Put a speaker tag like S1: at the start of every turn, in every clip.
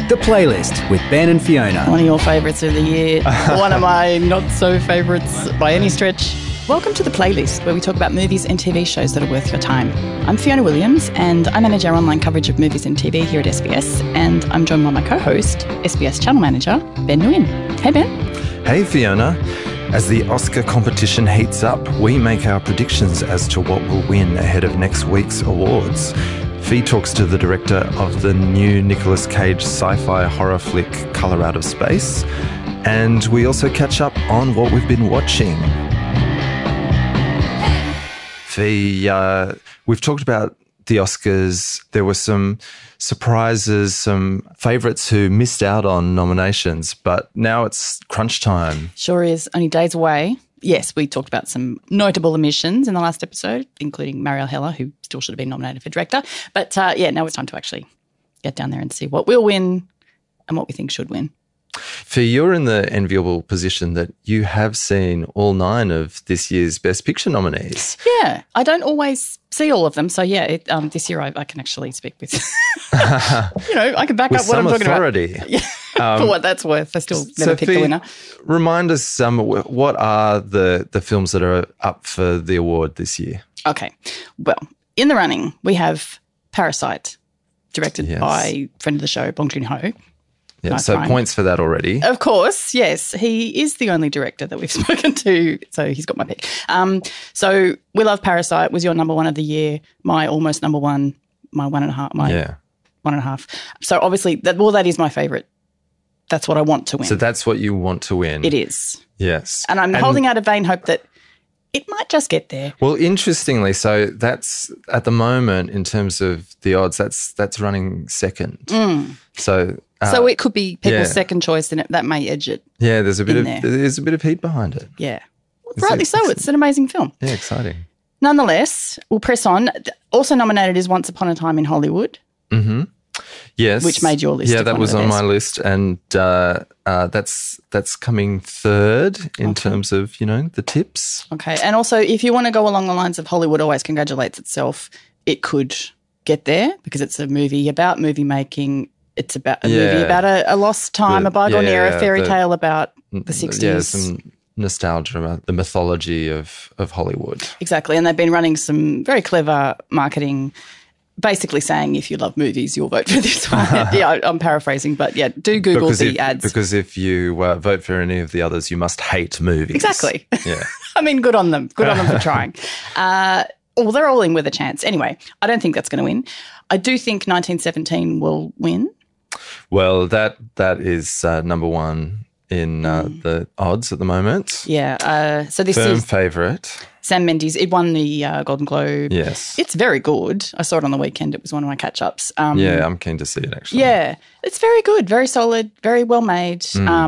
S1: The Playlist with Ben and Fiona.
S2: One of your favourites of the year. One of my not-so-favourites by any stretch. Welcome to The Playlist, where we talk about movies and TV shows that are worth your time. I'm Fiona Williams, and I manage our online coverage of movies and TV here at SBS, and I'm joined by my co-host, SBS Channel Manager, Ben Nguyen. Hey, Ben.
S3: Hey, Fiona. As the Oscar competition heats up, we make our predictions as to what will win ahead of next week's awards. Fee talks to the director of the new Nicolas Cage sci-fi horror flick Colour Out of Space. And we also catch up on what we've been watching. Fee, we've talked about the Oscars. There were some surprises, some favourites who missed out on nominations, but now it's crunch time.
S2: Sure is. Only days away. Yes, we talked about some notable omissions in the last episode, including Marielle Heller, who still should have been nominated for director. But now it's time to actually get down there and see what will win and what we think should win.
S3: Fee, you're in the enviable position that you have seen all 9 of this year's Best Picture nominees.
S2: Yeah, I don't always see all of them. So, this year I can actually speak with, I can back up what I'm talking
S3: authority.
S2: about. Yeah, for what that's worth. I still never picked the winner.
S3: Remind us, what are the films that are up for the award this year?
S2: Okay. Well, in the running, we have Parasite, directed by friend of the show, Bong Joon-ho.
S3: Yeah,
S2: nice
S3: so
S2: rhyme.
S3: Points for that already.
S2: Of course, yes. He is the only director that we've spoken to, so he's got my pick. So We Love Parasite was your number one of the year, my almost number one, my one and a half. So obviously, that is my favourite. That's what I want to win.
S3: So that's what you want to win.
S2: It is.
S3: Yes.
S2: And I'm holding out a vain hope that it might just get there.
S3: Well, interestingly, so that's at the moment in terms of the odds, that's running second. So
S2: it could be people's second choice, and that may edge it.
S3: Yeah, there's a bit of heat behind it.
S2: Yeah, rightly so. It's an amazing film.
S3: Yeah, exciting.
S2: Nonetheless, we'll press on. Also nominated is Once Upon a Time in Hollywood.
S3: Mm-hmm. Yes,
S2: which made your list.
S3: Yeah, that was on my list, and that's coming third in terms of the tips.
S2: Okay, and also if you want to go along the lines of Hollywood always congratulates itself, it could get there because it's a movie about movie making. It's about a movie about a lost time, a bygone era, a fairy tale about the 60s.
S3: Yeah, some nostalgia about the mythology of Hollywood.
S2: Exactly, and they've been running some very clever marketing, basically saying if you love movies, you'll vote for this one. Yeah, I'm paraphrasing, but yeah, do Google the ads.
S3: Because if you vote for any of the others, you must hate movies.
S2: Exactly.
S3: Yeah.
S2: I mean, good on them. Good on them for trying. They're all in with a chance. Anyway, I don't think that's going to win. I do think 1917 will win.
S3: Well, that is number one in the odds at the moment.
S2: Yeah. So this
S3: firm
S2: is
S3: favourite.
S2: Sam Mendes. It won the Golden Globe.
S3: Yes.
S2: It's very good. I saw it on the weekend. It was one of my catch-ups.
S3: I'm keen to see it actually.
S2: Yeah. It's very good, very solid, very well made.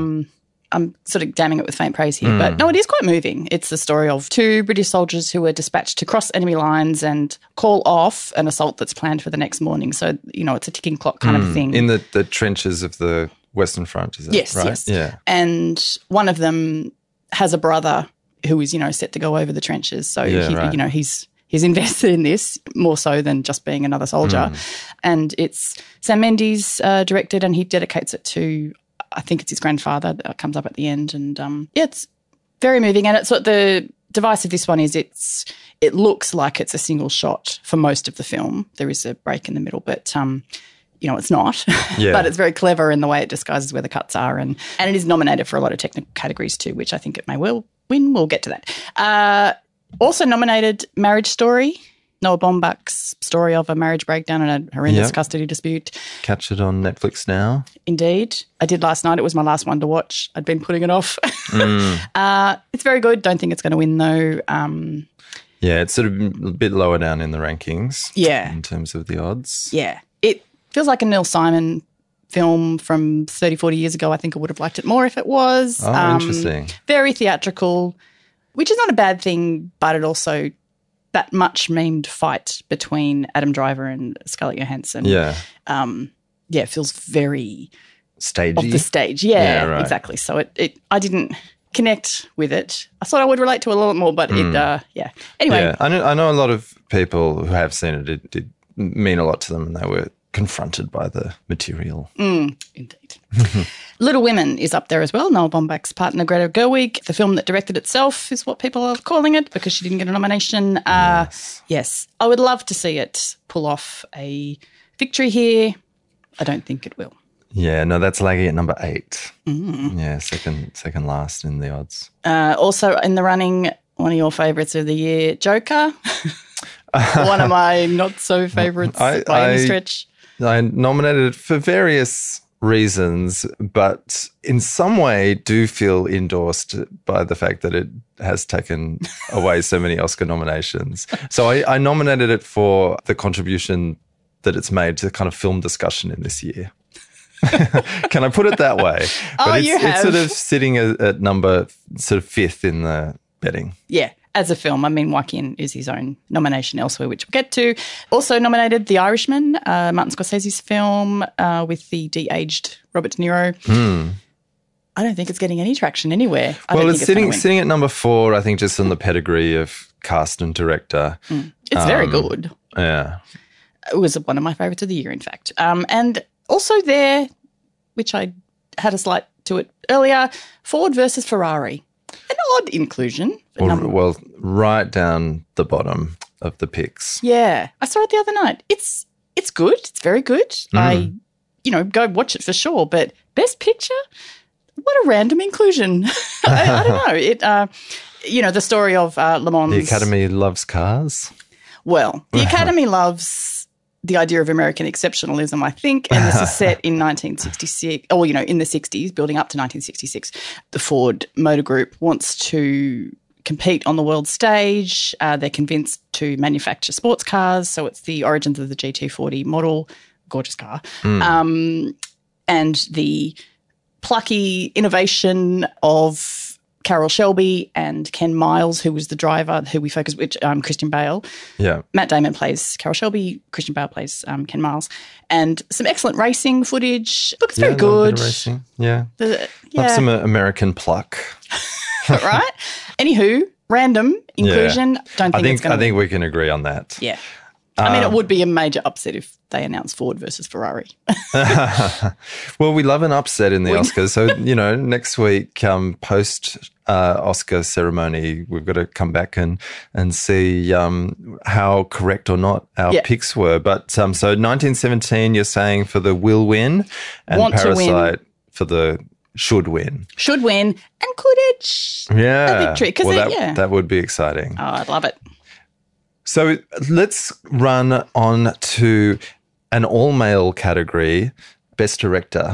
S2: I'm sort of damning it with faint praise here, but no, it is quite moving. It's the story of 2 British soldiers who are dispatched to cross enemy lines and call off an assault that's planned for the next morning. So, it's a ticking clock kind of thing.
S3: In the trenches of the Western Front, is that right?
S2: Yes.
S3: Yeah.
S2: And one of them has a brother who is, set to go over the trenches. So, he's invested in this more so than just being another soldier. And it's Sam Mendes directed, and he dedicates it to, I think it's his grandfather that comes up at the end. And, it's very moving. And it's what the device of this one is it looks like it's a single shot for most of the film. There is a break in the middle, but it's not.
S3: Yeah.
S2: But it's very clever in the way it disguises where the cuts are. And it is nominated for a lot of technical categories too, which I think it may well win. We'll get to that. Also nominated Marriage Story, Noah Baumbach's story of a marriage breakdown and a horrendous custody dispute.
S3: Catch it on Netflix now.
S2: Indeed. I did last night. It was my last one to watch. I'd been putting it off. It's very good. Don't think it's going to win though.
S3: Yeah, it's sort of a bit lower down in the rankings.
S2: Yeah.
S3: In terms of the odds.
S2: Yeah. It feels like a Neil Simon film from 30, 40 years ago. I think I would have liked it more if it was.
S3: Oh, interesting.
S2: Very theatrical, which is not a bad thing, but it also that much memed fight between Adam Driver and Scarlett Johansson.
S3: Yeah.
S2: It feels very
S3: stagey.
S2: Off the stage. Yeah,
S3: right.
S2: Exactly. So I didn't connect with it. I thought I would relate to it a lot more, but Anyway.
S3: Yeah, I know a lot of people who have seen it. It did mean a lot to them, and they were confronted by the material.
S2: Indeed. Little Women is up there as well. Noel Baumbach's partner, Greta Gerwig. The film that directed itself is what people are calling it because she didn't get a nomination. Yes. I would love to see it pull off a victory here. I don't think it will.
S3: Yeah, no, that's lagging at number 8. Yeah, second last in the odds.
S2: Also in the running, one of your favourites of the year, Joker. One of my not so favourites by any stretch.
S3: I nominated it for various reasons, but in some way do feel endorsed by the fact that it has taken away so many Oscar nominations. So I nominated it for the contribution that it's made to kind of film discussion in this year. Can I put it that way? But it's sort of sitting at number sort of 5th in the betting.
S2: Yeah. As a film, I mean, Joaquin is his own nomination elsewhere, which we'll get to. Also nominated The Irishman, Martin Scorsese's film with the de-aged Robert De Niro. I don't think it's getting any traction anywhere.
S3: Well, it's sitting at number 4, I think, just on the pedigree of cast and director.
S2: It's very good.
S3: Yeah.
S2: It was one of my favourites of the year, in fact. And also there, which I had a slight to it earlier, Ford versus Ferrari. An odd inclusion.
S3: Well, right down the bottom of the picks.
S2: Yeah. I saw it the other night. It's good. It's very good. I go watch it for sure. But Best Picture? What a random inclusion. I don't know. The story of Le Mans.
S3: The Academy loves cars?
S2: Well, the Academy loves the idea of American exceptionalism, I think, and this is set in 1966, or, in the 60s, building up to 1966. The Ford Motor Group wants to compete on the world stage. They're convinced to manufacture sports cars, so it's the origins of the GT40 model, gorgeous car, and the plucky innovation of Carroll Shelby and Ken Miles, who was the driver, who we focus with, Christian Bale.
S3: Yeah.
S2: Matt Damon plays Carroll Shelby, Christian Bale plays Ken Miles. And some excellent racing footage. Look, it's very good.
S3: Racing. Yeah. Love some American pluck.
S2: Right? Anywho, random inclusion. Don't think it's going to
S3: I think we can agree on that.
S2: Yeah. I mean, it would be a major upset if they announced Ford versus Ferrari.
S3: Well, we love an upset in the Oscars. So, next week, post-Oscar ceremony, we've got to come back and see how correct or not our picks were. But so 1917, you're saying for the will win, and
S2: Want
S3: Parasite for the should win.
S2: Should win, and could edge a victory.
S3: That would be exciting.
S2: Oh, I'd love it.
S3: So let's run on to an all-male category, Best Director.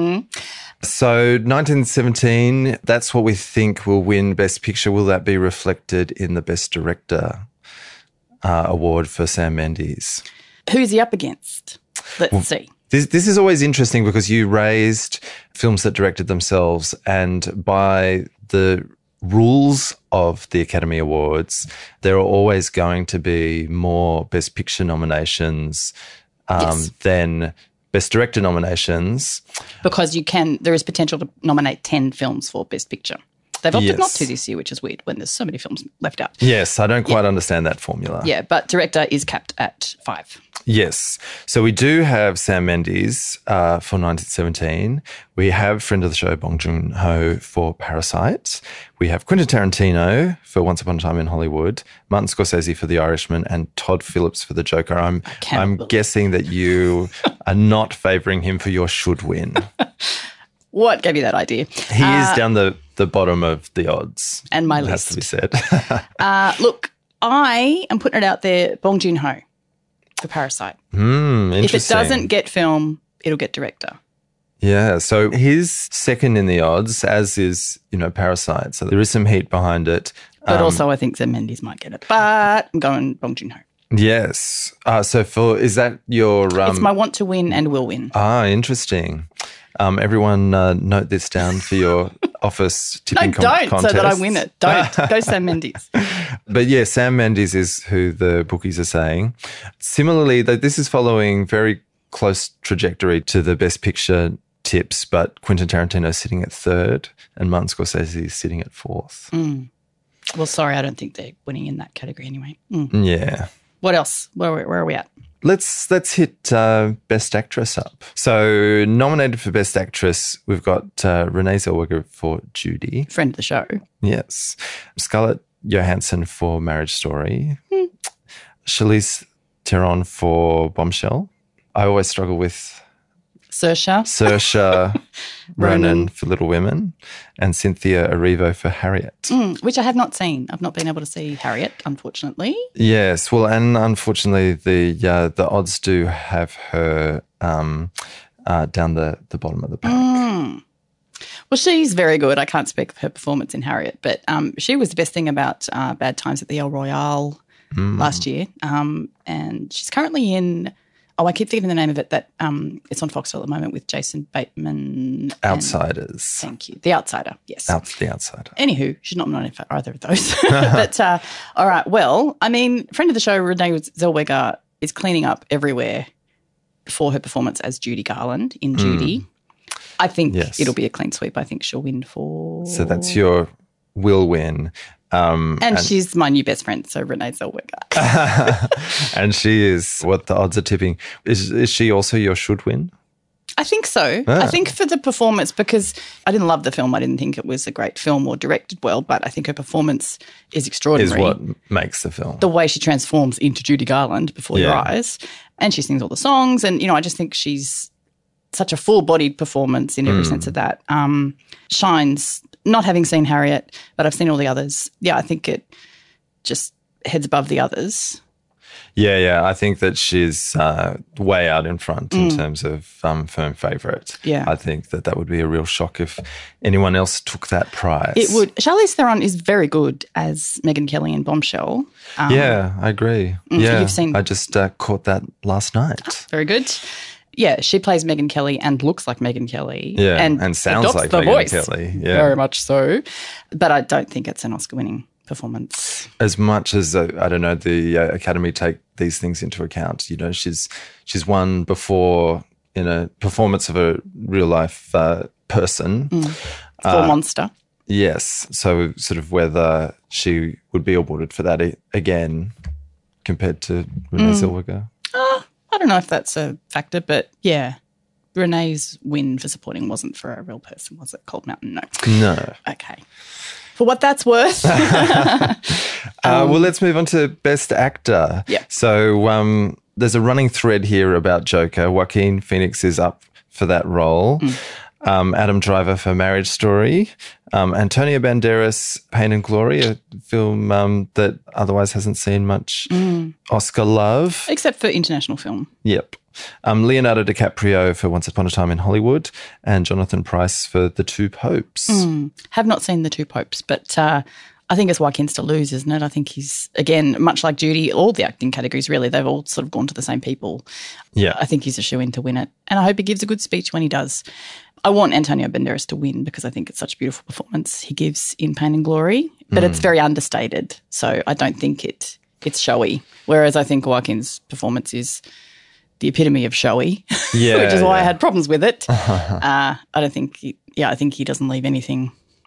S3: So 1917, that's what we think will win Best Picture. Will that be reflected in the Best Director award for Sam Mendes?
S2: Who's he up against? Let's see.
S3: This is always interesting because you raised films that directed themselves, and by the rules of the Academy Awards, there are always going to be more Best Picture nominations than Best Director nominations.
S2: Because there is potential to nominate 10 films for Best Picture. They've opted not to this year, which is weird when there's so many films left out.
S3: Yes, I don't quite understand that formula.
S2: Yeah, but director is capped at 5.
S3: Yes. So we do have Sam Mendes for 1917. We have friend of the show Bong Joon-ho for Parasite. We have Quentin Tarantino for Once Upon a Time in Hollywood, Martin Scorsese for The Irishman, and Todd Phillips for The Joker. I'm guessing that you are not favouring him for your should win.
S2: What gave you that idea?
S3: He is down the bottom of the odds.
S2: And my
S3: list. Has to be said.
S2: Look, I am putting it out there, Bong Joon-ho for Parasite.
S3: Interesting.
S2: If it doesn't get film, it'll get director.
S3: Yeah, so he's second in the odds, as is, Parasite. So there is some heat behind it.
S2: But also I think Sam Mendes might get it. But I'm going Bong Joon-ho.
S3: Yes. So is that your...
S2: it's my want to win and will win.
S3: Interesting. Everyone note this down for your office tipping contest.
S2: So that I win it. Don't. Go Sam Mendes.
S3: But yeah, Sam Mendes is who the bookies are saying. Similarly, this is following very close trajectory to the Best Picture tips, but Quentin Tarantino is sitting at 3rd and Martin Scorsese is sitting at 4th.
S2: Well, sorry, I don't think they're winning in that category anyway.
S3: Yeah.
S2: What else? Where are we at?
S3: Let's hit Best Actress up. So nominated for Best Actress, we've got Renee Zellweger for Judy.
S2: Friend of the show.
S3: Yes. Scarlett Johansson for Marriage Story. Charlize Theron for Bombshell. I always struggle with Saoirse Ronan for Little Women, and Cynthia Erivo for Harriet.
S2: Which I have not seen. I've not been able to see Harriet, unfortunately.
S3: Yes, well, and unfortunately the odds do have her down the bottom of the pack.
S2: Well, she's very good. I can't speak for her performance in Harriet, but she was the best thing about Bad Times at the El Royale last year. And she's currently in... Oh, I keep thinking of the name of it. That it's on Foxtel at the moment with Jason Bateman.
S3: Outsiders.
S2: Thank you. The Outsider, yes.
S3: The Outsider.
S2: Anywho, she's not nominated for either of those. But, all right, well, I mean, friend of the show, Renee Zellweger, is cleaning up everywhere for her performance as Judy Garland in Judy. I think it'll be a clean sweep. I think she'll win for...
S3: So that's your will win.
S2: And she's my new best friend, so Renee Zellweger.
S3: And she is what the odds are tipping. Is she also your should win?
S2: I think so. I think for the performance, because I didn't love the film. I didn't think it was a great film or directed well, but I think her performance is extraordinary.
S3: Is what makes the film.
S2: The way she transforms into Judy Garland before your eyes. And she sings all the songs. And, I just think she's such a full-bodied performance in every sense of that. Shines, not having seen Harriet, but I've seen all the others. Yeah, I think it just heads above the others.
S3: Yeah. I think that she's way out in front in terms of firm favourite.
S2: Yeah.
S3: I think that would be a real shock if anyone else took that prize.
S2: It would. Charlize Theron is very good as Megyn Kelly in Bombshell.
S3: Yeah, I agree. Yeah,
S2: you've seen...
S3: I just caught that last night.
S2: Very good. Yeah, she plays Megyn Kelly and looks like Megyn Kelly.
S3: Yeah, and sounds like Megyn Kelly. Yeah.
S2: Very much so. But I don't think it's an Oscar-winning performance.
S3: As much as, I don't know, the Academy take these things into account. She's won before in a performance of a real-life person.
S2: For Monster.
S3: Yes. So sort of whether she would be awarded for that again compared to Renee Zellweger.
S2: I don't know if that's a factor, but yeah, Renee's win for supporting wasn't for a real person, was it? Cold Mountain? No. Okay. For what that's worth.
S3: Well, let's move on to Best Actor.
S2: Yeah.
S3: So there's a running thread here about Joker. Joaquin Phoenix is up for that role. Adam Driver for Marriage Story. Antonio Banderas, Pain and Glory, a film that otherwise hasn't seen much Oscar love.
S2: Except for international film.
S3: Yep. Leonardo DiCaprio for Once Upon a Time in Hollywood, and Jonathan Pryce for The Two Popes.
S2: Have not seen The Two Popes, but I think it's Joaquin's to lose, isn't it? I think he's, again, much like Judy, all the acting categories really, they've all sort of gone to the same people.
S3: Yeah.
S2: I think he's a shoo-in to win it, and I hope he gives a good speech when he does. I want Antonio Banderas to win because I think it's such a beautiful performance he gives in Pain and Glory, but it's very understated, so I don't think it's showy, whereas I think Joaquin's performance is the epitome of showy, which is why I had problems with it. I think he doesn't leave anything.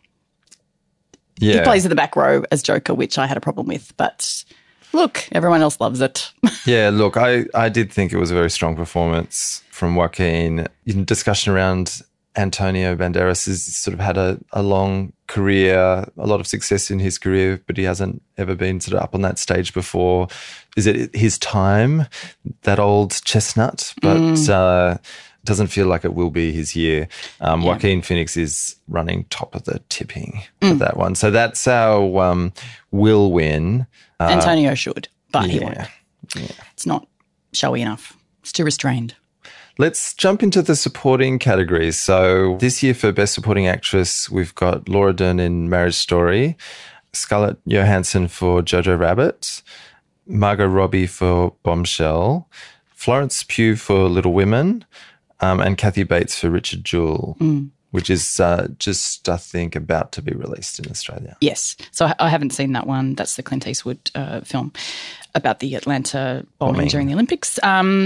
S2: Yeah. He plays in the back row as Joker, which I had a problem with, but look, everyone else loves it.
S3: Yeah, look, I did think it was a very strong performance from Joaquin. In discussion around Antonio Banderas has sort of had a long career, a lot of success in his career, but he hasn't ever been sort of up on that stage before. Is it his time, that old chestnut? But doesn't feel like it will be his year. Joaquin Phoenix is running top of the tipping for that one. So that's our will win.
S2: Antonio should, but he won't.
S3: Yeah.
S2: It's not showy enough. It's too restrained.
S3: Let's jump into the supporting categories. So this year for Best Supporting Actress, we've got Laura Dern in Marriage Story, Scarlett Johansson for Jojo Rabbit, Margot Robbie for Bombshell, Florence Pugh for Little Women, and Kathy Bates for Richard Jewell, which is just, I think, about to be released in Australia.
S2: Yes. So I haven't seen that one. That's the Clint Eastwood film about the Atlanta bombing during the Olympics.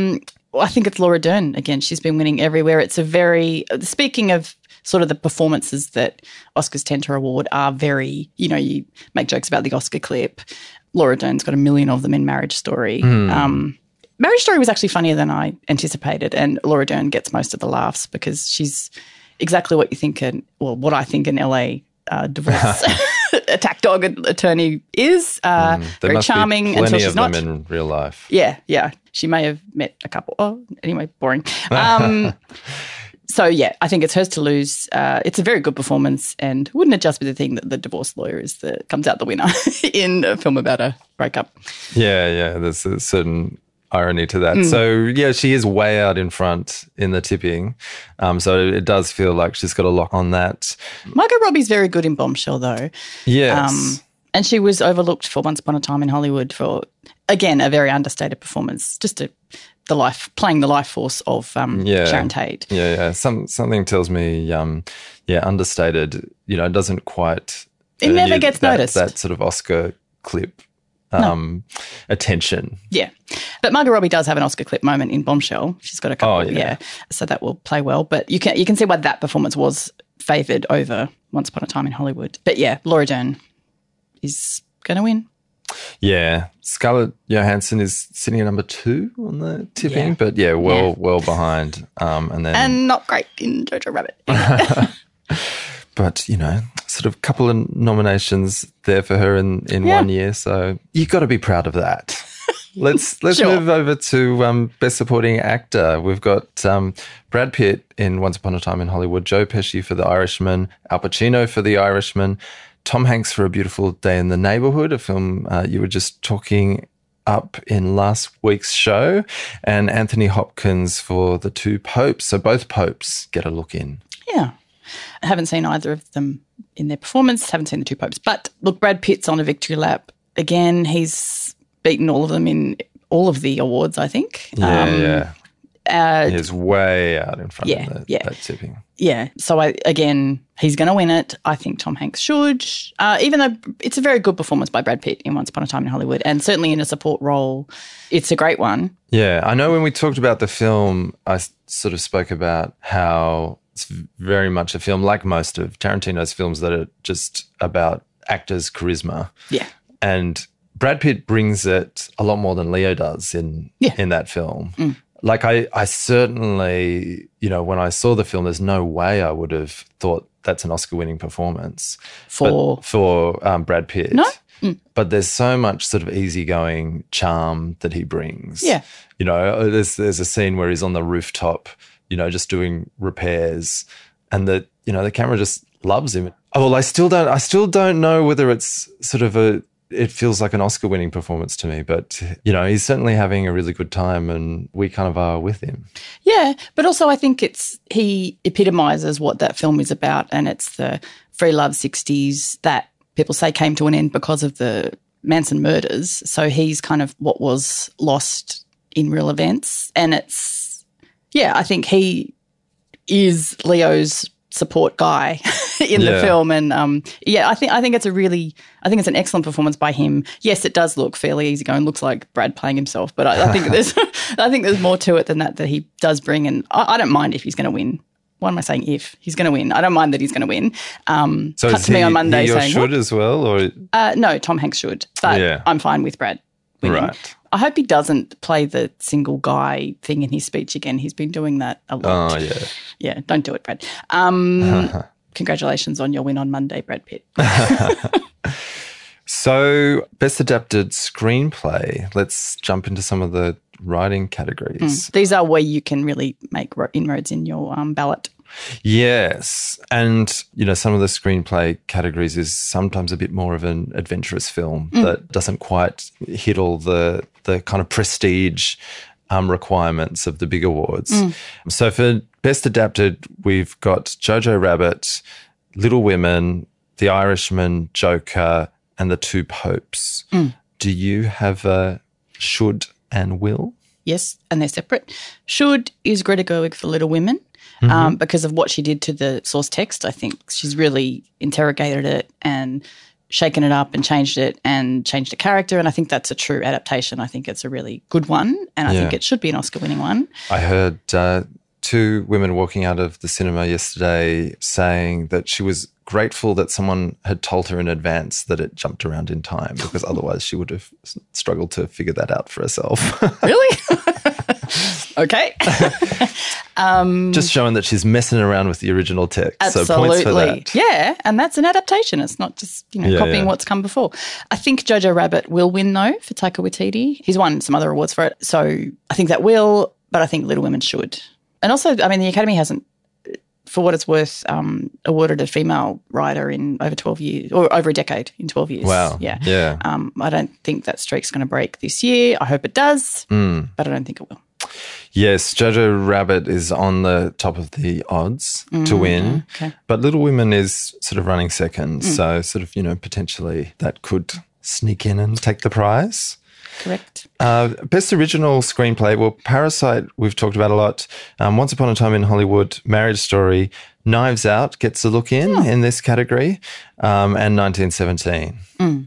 S2: I think it's Laura Dern again. She's been winning everywhere. It's a very, speaking of sort of the performances that Oscars tend to reward are very, you make jokes about the Oscar clip. Laura Dern's got a million of them in Marriage Story. Marriage Story was actually funnier than I anticipated, and Laura Dern gets most of the laughs because she's exactly what you think, what I think an LA divorce attack dog attorney is. Very charming until she's not.
S3: There must be plenty of them in real life.
S2: Yeah. She may have met a couple. Oh, anyway, boring. So, yeah, I think it's hers to lose. It's a very good performance, and wouldn't it just be the thing that the divorce lawyer comes out the winner in a film about a breakup?
S3: Yeah, there's a certain irony to that. So, yeah, she is way out in front in the tipping. So it does feel like she's got a lock on that.
S2: Margot Robbie's very good in Bombshell, though.
S3: Yes.
S2: And she was overlooked for Once Upon a Time in Hollywood for, again, a very understated performance, just playing the life force of Sharon Tate.
S3: Yeah. Something tells me, understated, doesn't quite...
S2: It never gets noticed.
S3: That sort of Oscar clip attention.
S2: Yeah. But Margot Robbie does have an Oscar clip moment in Bombshell. She's got a couple.
S3: Oh, yeah.
S2: So that will play well. But you can see why that performance was favoured over Once Upon a Time in Hollywood. But yeah, Laura Dern is going to win.
S3: Yeah. Scarlett Johansson is sitting at number 2 on the tipping, but well behind. And
S2: not great in Jojo Rabbit.
S3: But, sort of couple of nominations there for her in 1 year. So you've got to be proud of that. Let's move over to Best Supporting Actor. We've got Brad Pitt in Once Upon a Time in Hollywood, Joe Pesci for The Irishman, Al Pacino for The Irishman, Tom Hanks for A Beautiful Day in the Neighborhood, a film you were just talking up in last week's show, and Anthony Hopkins for The Two Popes. So both popes get a look in.
S2: Yeah. I haven't seen either of them in their performance, haven't seen The Two Popes. But look, Brad Pitt's on a victory lap. Again, he's beaten all of them in all of the awards, I think.
S3: Yeah. He's way out in front of that tipping.
S2: Yeah. So, he's going to win it. I think Tom Hanks should, even though it's a very good performance by Brad Pitt in Once Upon a Time in Hollywood, and certainly in a support role, it's a great one. Yeah.
S3: I know when we talked about the film, I sort of spoke about how it's very much a film, like most of Tarantino's films, that are just about actors' charisma.
S2: Yeah.
S3: And Brad Pitt brings it a lot more than Leo does in that film. Like I certainly, when I saw the film, there's no way I would have thought that's an Oscar-winning performance for Brad Pitt.
S2: No.
S3: But there's so much sort of easygoing charm that he brings.
S2: Yeah.
S3: There's a scene where he's on the rooftop, just doing repairs, and the camera just loves him. Oh, well, I still don't know whether it's sort of it feels like an Oscar-winning performance to me, but, he's certainly having a really good time, and we kind of are with him.
S2: Yeah, but also I think he epitomises what that film is about, and it's the free love 60s that people say came to an end because of the Manson murders. So he's kind of what was lost in real events, and I think he is Leo's support guy in the film, and I think it's an excellent performance by him. Yes, it does look fairly easygoing, looks like Brad playing himself, but I think there's more to it than that he does bring, and I don't mind if he's going to win. Why am I saying if? He's going to win. I don't mind that he's going to win.
S3: So cut to me on Monday saying should as well, or
S2: no, Tom Hanks should, but I'm fine with Brad winning.
S3: Right.
S2: I hope he doesn't play the single guy thing in his speech again. He's been doing that a lot.
S3: Oh, yeah.
S2: Yeah, don't do it, Brad. Congratulations on your win on Monday, Brad Pitt.
S3: So, Best Adapted Screenplay. Let's jump into some of the writing categories.
S2: These are where you can really make inroads in your ballot.
S3: Yes. And, some of the screenplay categories is sometimes a bit more of an adventurous film that doesn't quite hit all the kind of prestige requirements of the big awards. So for Best Adapted, we've got Jojo Rabbit, Little Women, The Irishman, Joker, and The Two Popes. Do you have a should and will?
S2: Yes, and they're separate. Should is Greta Gerwig for Little Women. Because of what she did to the source text. I think she's really interrogated it and shaken it up and changed the character, and I think that's a true adaptation. I think it's a really good one, and I think it should be an Oscar-winning one.
S3: I heard two women walking out of the cinema yesterday saying that she was grateful that someone had told her in advance that it jumped around in time, because otherwise she would have struggled to figure that out for herself.
S2: Really? Okay.
S3: Just showing that she's messing around with the original text.
S2: Absolutely.
S3: So points for that.
S2: Yeah, and that's an adaptation. It's not just, copying what's come before. I think Jojo Rabbit will win, though, for Taika Waititi. He's won some other awards for it. So I think that will, but I think Little Women should. And also, I mean, the Academy hasn't, for what it's worth, awarded a female writer in over 12 years, or over a decade in 12 years.
S3: Wow.
S2: Yeah. I don't think that streak's going to break this year. I hope it does, but I don't think it will.
S3: Yes, Jojo Rabbit is on the top of the odds to win, but Little Women is sort of running second. So sort of, potentially that could sneak in and take the prize.
S2: Correct.
S3: Best original screenplay. Well, Parasite we've talked about a lot. Once Upon a Time in Hollywood, Marriage Story, Knives Out gets a look in this category, and 1917.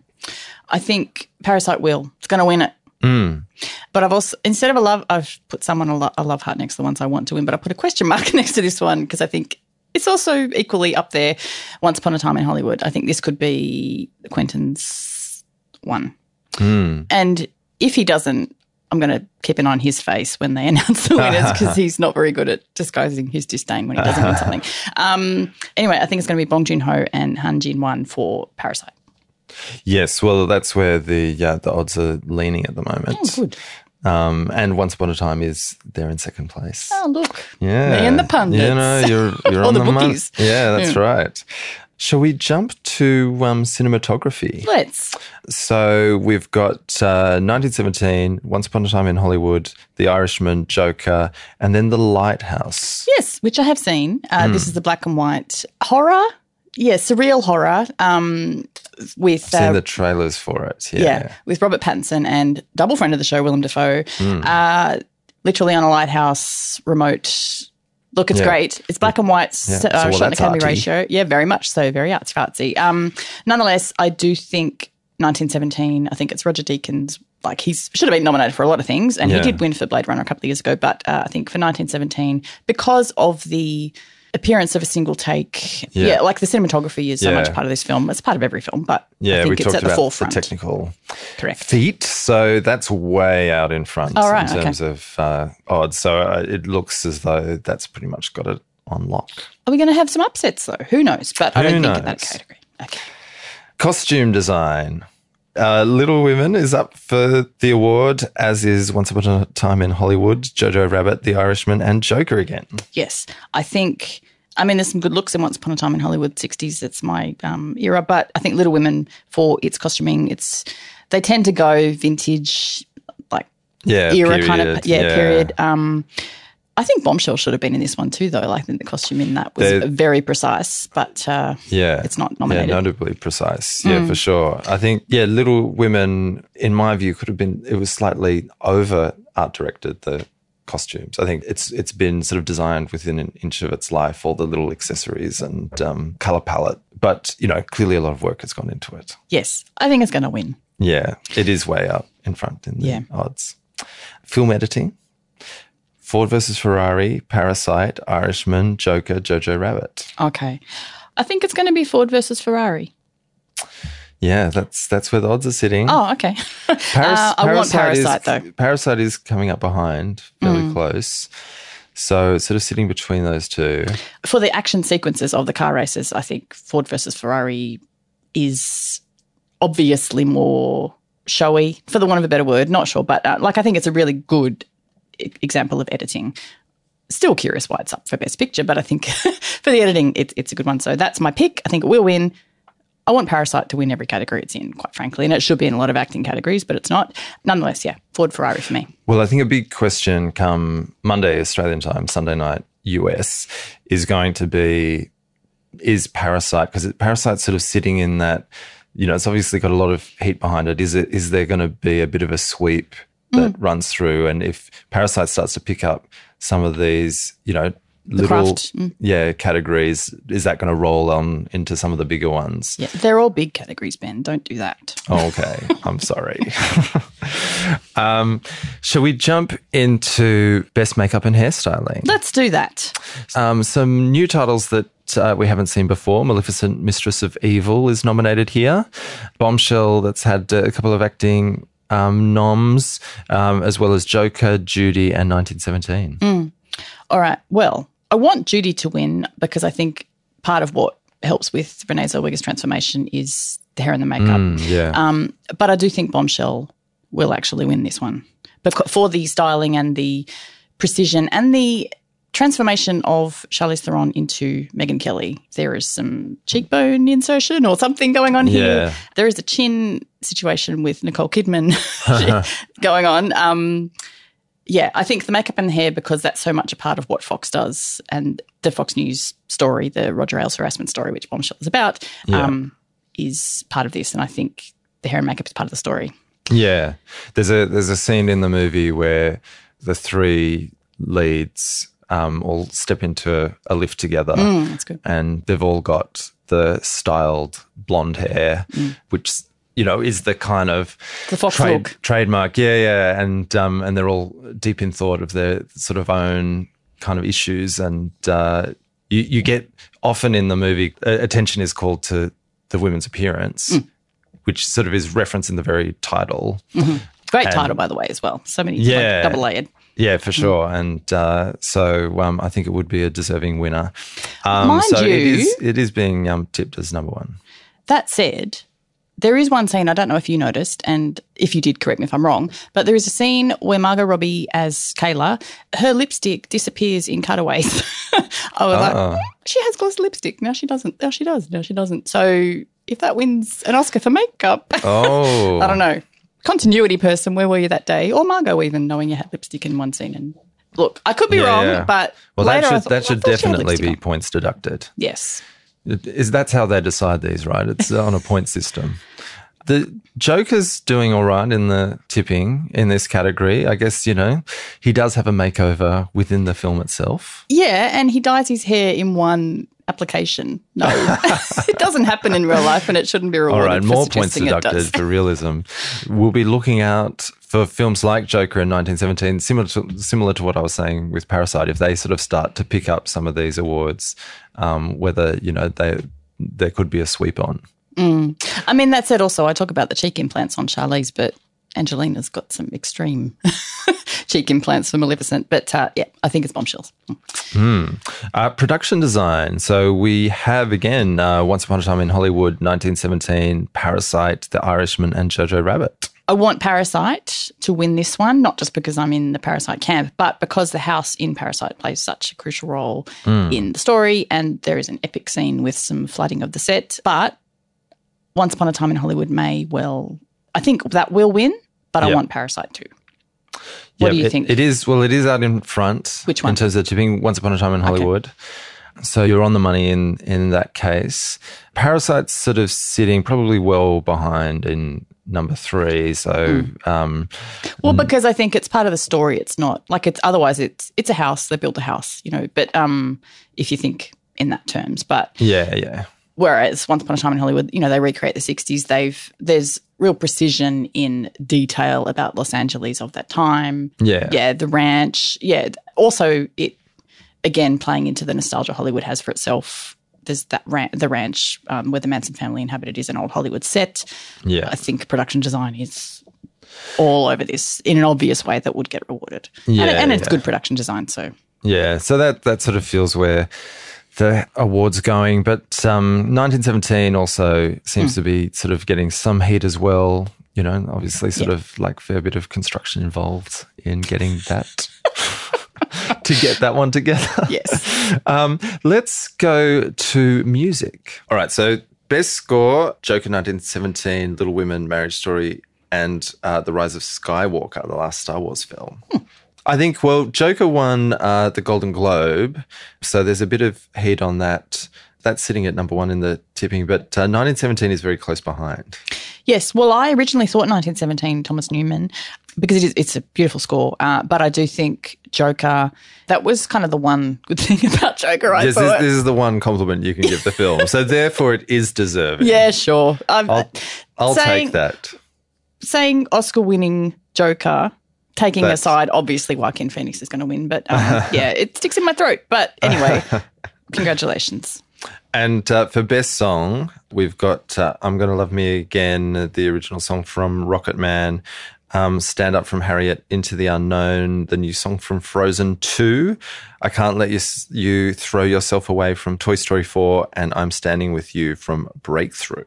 S2: I think Parasite will. It's going to win it. But I've also, instead of a love, I've put someone a love heart next to the ones I want to win, but I put a question mark next to this one because I think it's also equally up there. Once Upon a Time in Hollywood. I think this could be Quentin's one. And if he doesn't, I'm going to keep an eye on his face when they announce the winners because he's not very good at disguising his disdain when he doesn't win something. Anyway, I think it's going to be Bong Joon-ho and Han Jin-won for Parasite.
S3: Yes, well, that's where the odds are leaning at the moment.
S2: Oh, good.
S3: And Once Upon a Time is there in second place.
S2: Oh, look.
S3: Yeah.
S2: Me and the pundits.
S3: You're
S2: Or
S3: on
S2: the
S3: the
S2: bookies.
S3: Yeah, that's right. Shall we jump to cinematography?
S2: Let's.
S3: So we've got 1917, Once Upon a Time in Hollywood, The Irishman, Joker, and then The Lighthouse.
S2: Yes, which I have seen. This is the black and white horror. Yeah, surreal horror. With
S3: seen the trailers for it.
S2: Yeah, with Robert Pattinson and double friend of the show, Willem Dafoe. Literally on a lighthouse, remote. Look, it's great. It's black and white, shot in Academy ratio. Yeah, very much so. Very artsy. Nonetheless, I do think 1917, I think it's Roger Deakins. Like, he should have been nominated for a lot of things, and he did win for Blade Runner a couple of years ago. But I think for 1917, because of the appearance of a single take, like the cinematography is so much part of this film. It's part of every film, but I think it's at the forefront.
S3: The technical
S2: Correct.
S3: feat, so that's way out in front in terms of odds. So it looks as though that's pretty much got it on lock.
S2: Are we going to have some upsets though? Who knows? But I don't think in that category. Okay.
S3: Costume design. Little Women is up for the award, as is Once Upon a Time in Hollywood, Jojo Rabbit, The Irishman, and Joker again.
S2: Yes. I think, there's some good looks in Once Upon a Time in Hollywood, 60s. It's my era. But I think Little Women, for its costuming, they tend to go vintage, era
S3: period,
S2: kind of, period. I think Bombshell should have been in this one too, though. Like, the costume in that was very precise, but it's not nominated.
S3: Yeah, notably precise. Yeah, for sure. I think, Little Women, in my view, could have been, it was slightly over art directed, the costumes. I think it's been sort of designed within an inch of its life, all the little accessories and colour palette. But, clearly a lot of work has gone into it.
S2: Yes, I think it's going to win.
S3: Yeah, it is way up in front in the odds. Film editing. Ford versus Ferrari, Parasite, Irishman, Joker, Jojo Rabbit.
S2: Okay. I think it's going to be Ford versus Ferrari.
S3: Yeah, that's where the odds are sitting.
S2: Oh, okay. I want Parasite, though.
S3: Parasite is coming up behind, fairly close. So it's sort of sitting between those two.
S2: For the action sequences of the car races, I think Ford versus Ferrari is obviously more showy, for the want of a better word. Not sure, but I think it's a really good example of editing. Still curious why it's up for Best Picture, but I think for the editing, it's a good one. So that's my pick. I think it will win. I want Parasite to win every category it's in, quite frankly, and it should be in a lot of acting categories, but it's not. Nonetheless, Ford, Ferrari for me.
S3: Well, I think a big question come Monday Australian time, Sunday night US, is going to be, is Parasite, because Parasite's sort of sitting in that, it's obviously got a lot of heat behind it. Is there going to be a bit of a sweep that runs through? And if Parasite starts to pick up some of these, little categories, is that going to roll on into some of the bigger ones?
S2: Yeah, they're all big categories, Ben. Don't do that.
S3: Oh, okay. I'm sorry. Shall we jump into Best Makeup and Hairstyling?
S2: Let's do that.
S3: Some new titles that that we haven't seen before, Maleficent, Mistress of Evil, is nominated here. Bombshell, that's had a couple of acting noms, as well as Joker, Judy, and 1917.
S2: All right. Well, I want Judy to win because I think part of what helps with Renee Zellweger's transformation is the hair and the makeup. But I do think Bombshell will actually win this one for the styling and the precision and the transformation of Charlize Theron into Megyn Kelly. There is some cheekbone insertion or something going on here. There is a chin situation with Nicole Kidman going on. I think the makeup and the hair, because that's so much a part of what Fox does, and the Fox News story, the Roger Ailes harassment story, which Bombshell is about, is part of this. And I think the hair and makeup is part of the story. Yeah.
S3: There's a scene in the movie where the three leads all step into a lift together.
S2: That's good.
S3: And they've all got the styled blonde hair, which, you know, is the kind of
S2: the Fox look.
S3: Trademark. Yeah. And they're all deep in thought of their sort of own kind of issues. And you get often in the movie, attention is called to the women's appearance, which sort of is referenced in the very title.
S2: Great title, by the way, as well. So many, double-layered.
S3: Yeah, for sure. And so I think it would be a deserving winner.
S2: Mind you,
S3: it is being tipped as number one.
S2: That said, there is one scene, I don't know if you noticed, and if you did, correct me if I'm wrong, but there is a scene where Margot Robbie as Kayla, her lipstick disappears in cutaways. I was like, she has gloss lipstick. Now she doesn't. Now she does. Now she doesn't. So if that wins an Oscar for makeup, I don't know. Continuity person, where were you that day? Or Margot even, knowing you had lipstick in one scene. And look, I could be wrong, but
S3: that should definitely be points deducted.
S2: Yes.
S3: That's how they decide these, right? It's on a point system. The Joker's doing all right in the tipping in this category. I guess, you know, he does have a makeover within the film itself. Yeah,
S2: and he dyes his hair in one application. No, it doesn't happen in real life and it shouldn't be rewarded.
S3: All right, more points deducted for realism. We'll be looking out for films like Joker in 1917, similar to what I was saying with Parasite, if they sort of start to pick up some of these awards, whether, you know, there could be a sweep on.
S2: I mean, that said, also, I talk about the cheek implants on Charlize, but Angelina's got some extreme cheek implants for Maleficent. But, I think it's Bombshells.
S3: Production design. So we have, again, Once Upon a Time in Hollywood, 1917, Parasite, The Irishman, and Jojo Rabbit.
S2: I want Parasite to win this one, not just because I'm in the Parasite camp, but because the house in Parasite plays such a crucial role in the story, and there is an epic scene with some flooding of the set. But Once Upon a Time in Hollywood I think that will win, but I want Parasite too. What do you think?
S3: It is out in front.
S2: Which one?
S3: In terms of tipping, Once Upon a Time in Hollywood. Okay. So you're on the money in that case. Parasite's sort of sitting probably well behind in number 3. So,
S2: because I think it's part of the story. It's not like otherwise it's a house. They built a house, you know. But if you think in that terms, but
S3: yeah.
S2: Whereas Once Upon a Time in Hollywood, you know, they recreate the 60s. There's real precision in detail about Los Angeles of that time. Yeah, the ranch. Yeah, also it again playing into the nostalgia Hollywood has for itself. There's that the ranch where the Manson family inhabited is an old Hollywood set. Yeah, I think production design is all over this in an obvious way that would get rewarded. Yeah, and it's good production design. So
S3: that sort of feels where the awards going, but 1917 also seems to be sort of getting some heat as well. You know, obviously sort of like fair bit of construction involved in getting that to get that one together.
S2: Yes.
S3: Let's go to music. All right, so best score, Joker 1917, Little Women, Marriage Story, and The Rise of Skywalker, the last Star Wars film. I think, Joker won the Golden Globe, so there's a bit of heat on that. That's sitting at number 1 in the tipping, but 1917 is very close behind.
S2: Yes, well, I originally thought 1917, Thomas Newman, because it's a beautiful score, but I do think Joker, that was kind of the one good thing about Joker, I thought.
S3: This is the one compliment you can give the film, so therefore it is deserving.
S2: Yeah, sure.
S3: I'll take that.
S2: Saying Oscar-winning Joker, taking aside, obviously, Joaquin Phoenix is going to win, but it sticks in my throat. But anyway, congratulations.
S3: And for Best Song, we've got I'm Gonna Love Me Again, the original song from Rocket Man, Stand Up from Harriet, Into the Unknown, the new song from Frozen 2, I Can't Let You Throw Yourself Away from Toy Story 4, and I'm Standing With You from Breakthrough.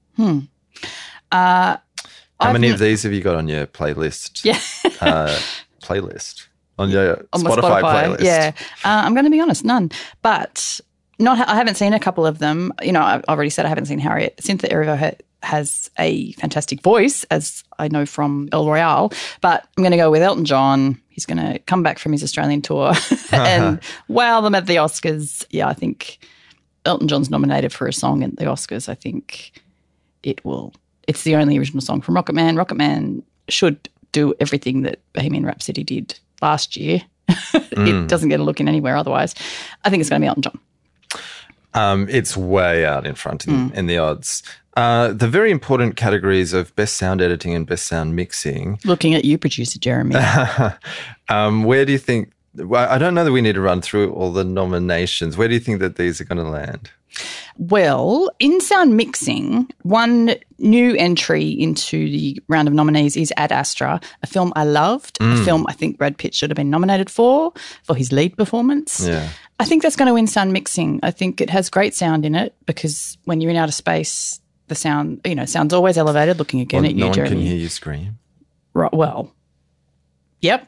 S3: How many of these have you got on your playlist?
S2: Yeah.
S3: Playlist? On your Spotify playlist?
S2: Yeah. I'm going to be honest, none. But I haven't seen a couple of them. You know, I've already said I haven't seen Harriet. Cynthia Erivo has a fantastic voice, as I know from El Royale, but I'm going to go with Elton John. He's going to come back from his Australian tour and wow them at the Oscars. Yeah, I think Elton John's nominated for a song at the Oscars. I think it's the only original song from Rocket Man. Rocket Man should do everything that Bohemian Rhapsody did last year. It doesn't get a look in anywhere otherwise. I think it's going to be Elton John.
S3: It's way out in front in the odds. The very important categories of best sound editing and best sound mixing.
S2: Looking at you, producer Jeremy.
S3: Where do you think, I don't know that we need to run through all the nominations. Where do you think that these are going to land?
S2: Well, in sound mixing, one new entry into the round of nominees is Ad Astra, a film I loved, a film I think Brad Pitt should have been nominated for his lead performance.
S3: Yeah.
S2: I think that's going to win sound mixing. I think it has great sound in it because when you're in outer space, the sound, sound's always elevated. Looking again at you,
S3: Jeremy. No
S2: Jeremy.
S3: one can hear you scream.
S2: Right, well, yep.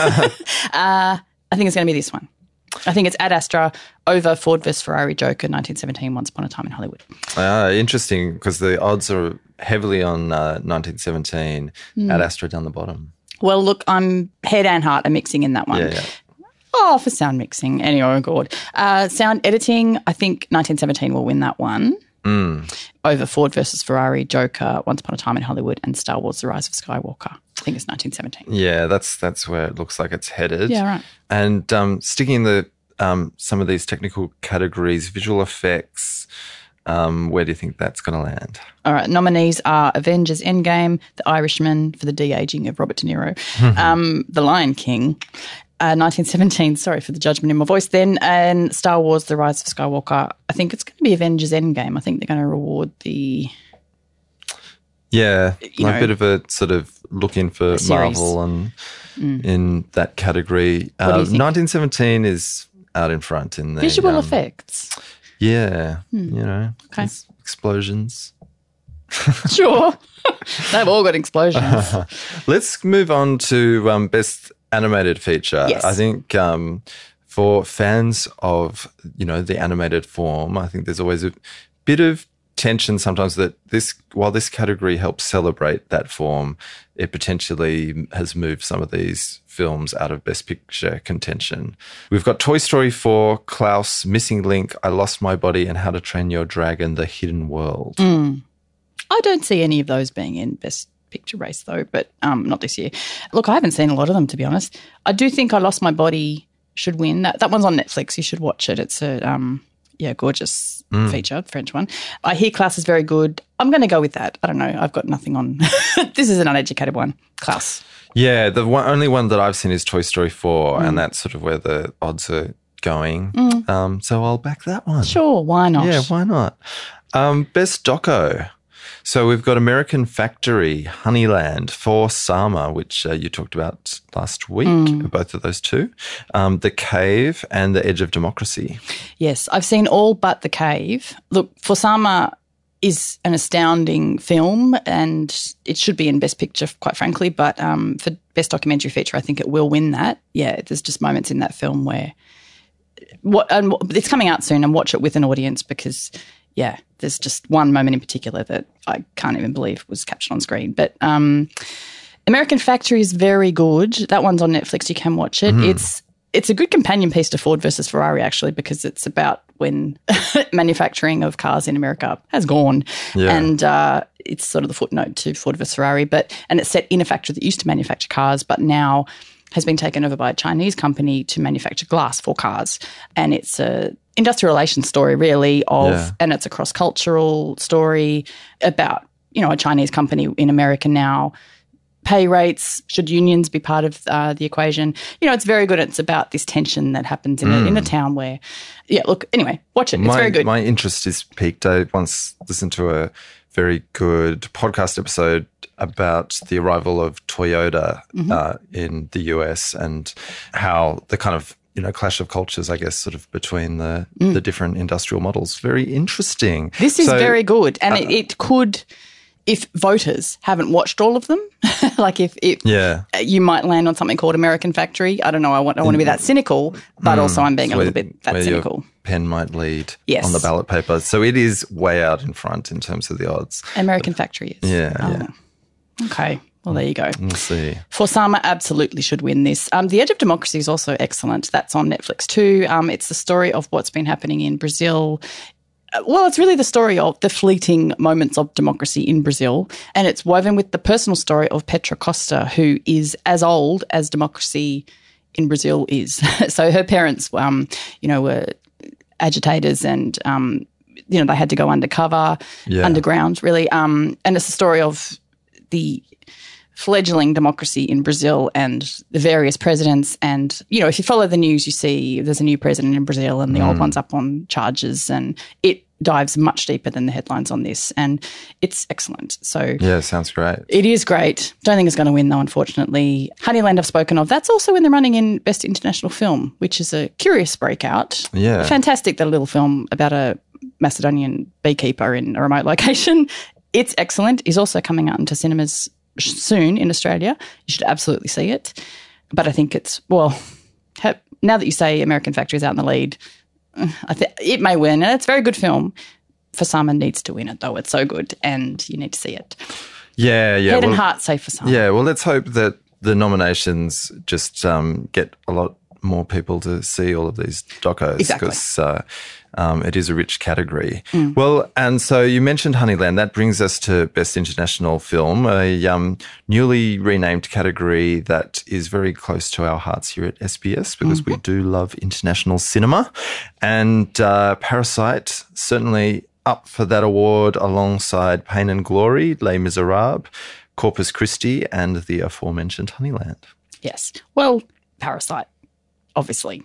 S2: I think it's going to be this one. I think it's Ad Astra over Ford vs. Ferrari, Joker, 1917, Once Upon a Time in Hollywood.
S3: Interesting, because the odds are heavily on 1917, Ad Astra down the bottom.
S2: Well, look, I'm head and heart are mixing in that one.
S3: Yeah.
S2: Oh, for sound mixing. Anyway, oh God. Sound editing, I think 1917 will win that one. Over Ford vs. Ferrari, Joker, Once Upon a Time in Hollywood, and Star Wars: The Rise of Skywalker. I think it's 1917.
S3: Yeah, that's where it looks like it's headed.
S2: Yeah, right.
S3: And sticking in the some of these technical categories, visual effects, where do you think that's going to land? All
S2: right, nominees are Avengers: Endgame, The Irishman for the de-aging of Robert De Niro, The Lion King, 1917, sorry for the judgment in my voice then, and Star Wars: The Rise of Skywalker. I think it's going to be Avengers: Endgame. I think they're going to reward the...
S3: Yeah, a bit of a sort of look in for Marvel and in that category. 1917 is out in front in the...
S2: Visual effects.
S3: Yeah,
S2: okay.
S3: Explosions.
S2: Sure. They've all got explosions.
S3: Let's move on to best animated feature.
S2: Yes.
S3: I think for fans of, the animated form, I think there's always a bit of tension sometimes that while this category helps celebrate that form, it potentially has moved some of these films out of Best Picture contention. We've got Toy Story 4, Klaus, Missing Link, I Lost My Body, and How to Train Your Dragon, The Hidden World.
S2: I don't see any of those being in Best Picture race though, but not this year. Look, I haven't seen a lot of them, to be honest. I do think I Lost My Body should win. That one's on Netflix. You should watch it. It's a gorgeous feature, French one. I hear Klaus is very good. I'm going to go with that. I don't know. I've got nothing on. This is an uneducated one. Klaus.
S3: Yeah, the only one that I've seen is Toy Story 4, and that's sort of where the odds are going. So I'll back that one.
S2: Sure, why not?
S3: Yeah, why not? Best Doco. So we've got American Factory, Honeyland, For Sama, which you talked about last week, both of those two, The Cave and The Edge of Democracy.
S2: Yes, I've seen all but The Cave. Look, For Sama is an astounding film and it should be in Best Picture, quite frankly, but for Best Documentary Feature, I think it will win that. Yeah, there's just moments in that film where it's coming out soon, and watch it with an audience because... Yeah, there's just one moment in particular that I can't even believe was captured on screen. But American Factory is very good. That one's on Netflix. You can watch it. It's a good companion piece to Ford versus Ferrari, actually, because it's about when manufacturing of cars in America has gone. Yeah. And it's sort of the footnote to Ford versus Ferrari. And it's set in a factory that used to manufacture cars but now has been taken over by a Chinese company to manufacture glass for cars. And it's a industrial relations story, really, and it's a cross-cultural story about, a Chinese company in America now pay rates? Should unions be part of the equation? It's very good. It's about this tension that happens in a town where, look, anyway, watch it. It's very good.
S3: My interest is piqued. I once listened to a very good podcast episode about the arrival of Toyota in the US and how the kind of clash of cultures, I guess, sort of between the different industrial models. Very interesting.
S2: This is very good. And it could, if voters haven't watched all of them, like if you might land on something called American Factory. I don't know. I want to be that cynical, but also I'm being a little bit that cynical.
S3: Your pen might lead on the ballot paper. So it is way out in front in terms of the odds.
S2: American Factory is.
S3: Yeah.
S2: Okay. Well, there you go.
S3: We'll see.
S2: Forsama absolutely should win this. The Edge of Democracy is also excellent. That's on Netflix too. It's the story of what's been happening in Brazil. Well, it's really the story of the fleeting moments of democracy in Brazil, and it's woven with the personal story of Petra Costa, who is as old as democracy in Brazil is. So her parents, were agitators and, they had to go underground, really. And it's the story of the fledgling democracy in Brazil and the various presidents. And, if you follow the news, you see there's a new president in Brazil and the old one's up on charges, and it dives much deeper than the headlines on this. And it's excellent. So
S3: yeah, sounds great.
S2: It is great. Don't think it's going to win though, unfortunately. Honeyland I've spoken of. That's also in the running in Best International Film, which is a curious breakout.
S3: Yeah.
S2: Fantastic, that little film about a Macedonian beekeeper in a remote location. It's excellent. It's also coming out into cinemas soon in Australia. You should absolutely see it. But I think it's, now that you say American Factory is out in the lead, I think it may win. And it's a very good film. Forsama needs to win it, though. It's so good and you need to see it.
S3: Yeah.
S2: Head and heart say Forsama.
S3: Yeah, well, let's hope that the nominations just get a lot more people to see all of these docos.
S2: Exactly.
S3: Because it is a rich category. Well, and so you mentioned Honeyland. That brings us to Best International Film, a newly renamed category that is very close to our hearts here at SBS because we do love international cinema. And Parasite certainly up for that award alongside Pain and Glory, Les Miserables, Corpus Christi and the aforementioned Honeyland.
S2: Yes. Well, Parasite, obviously.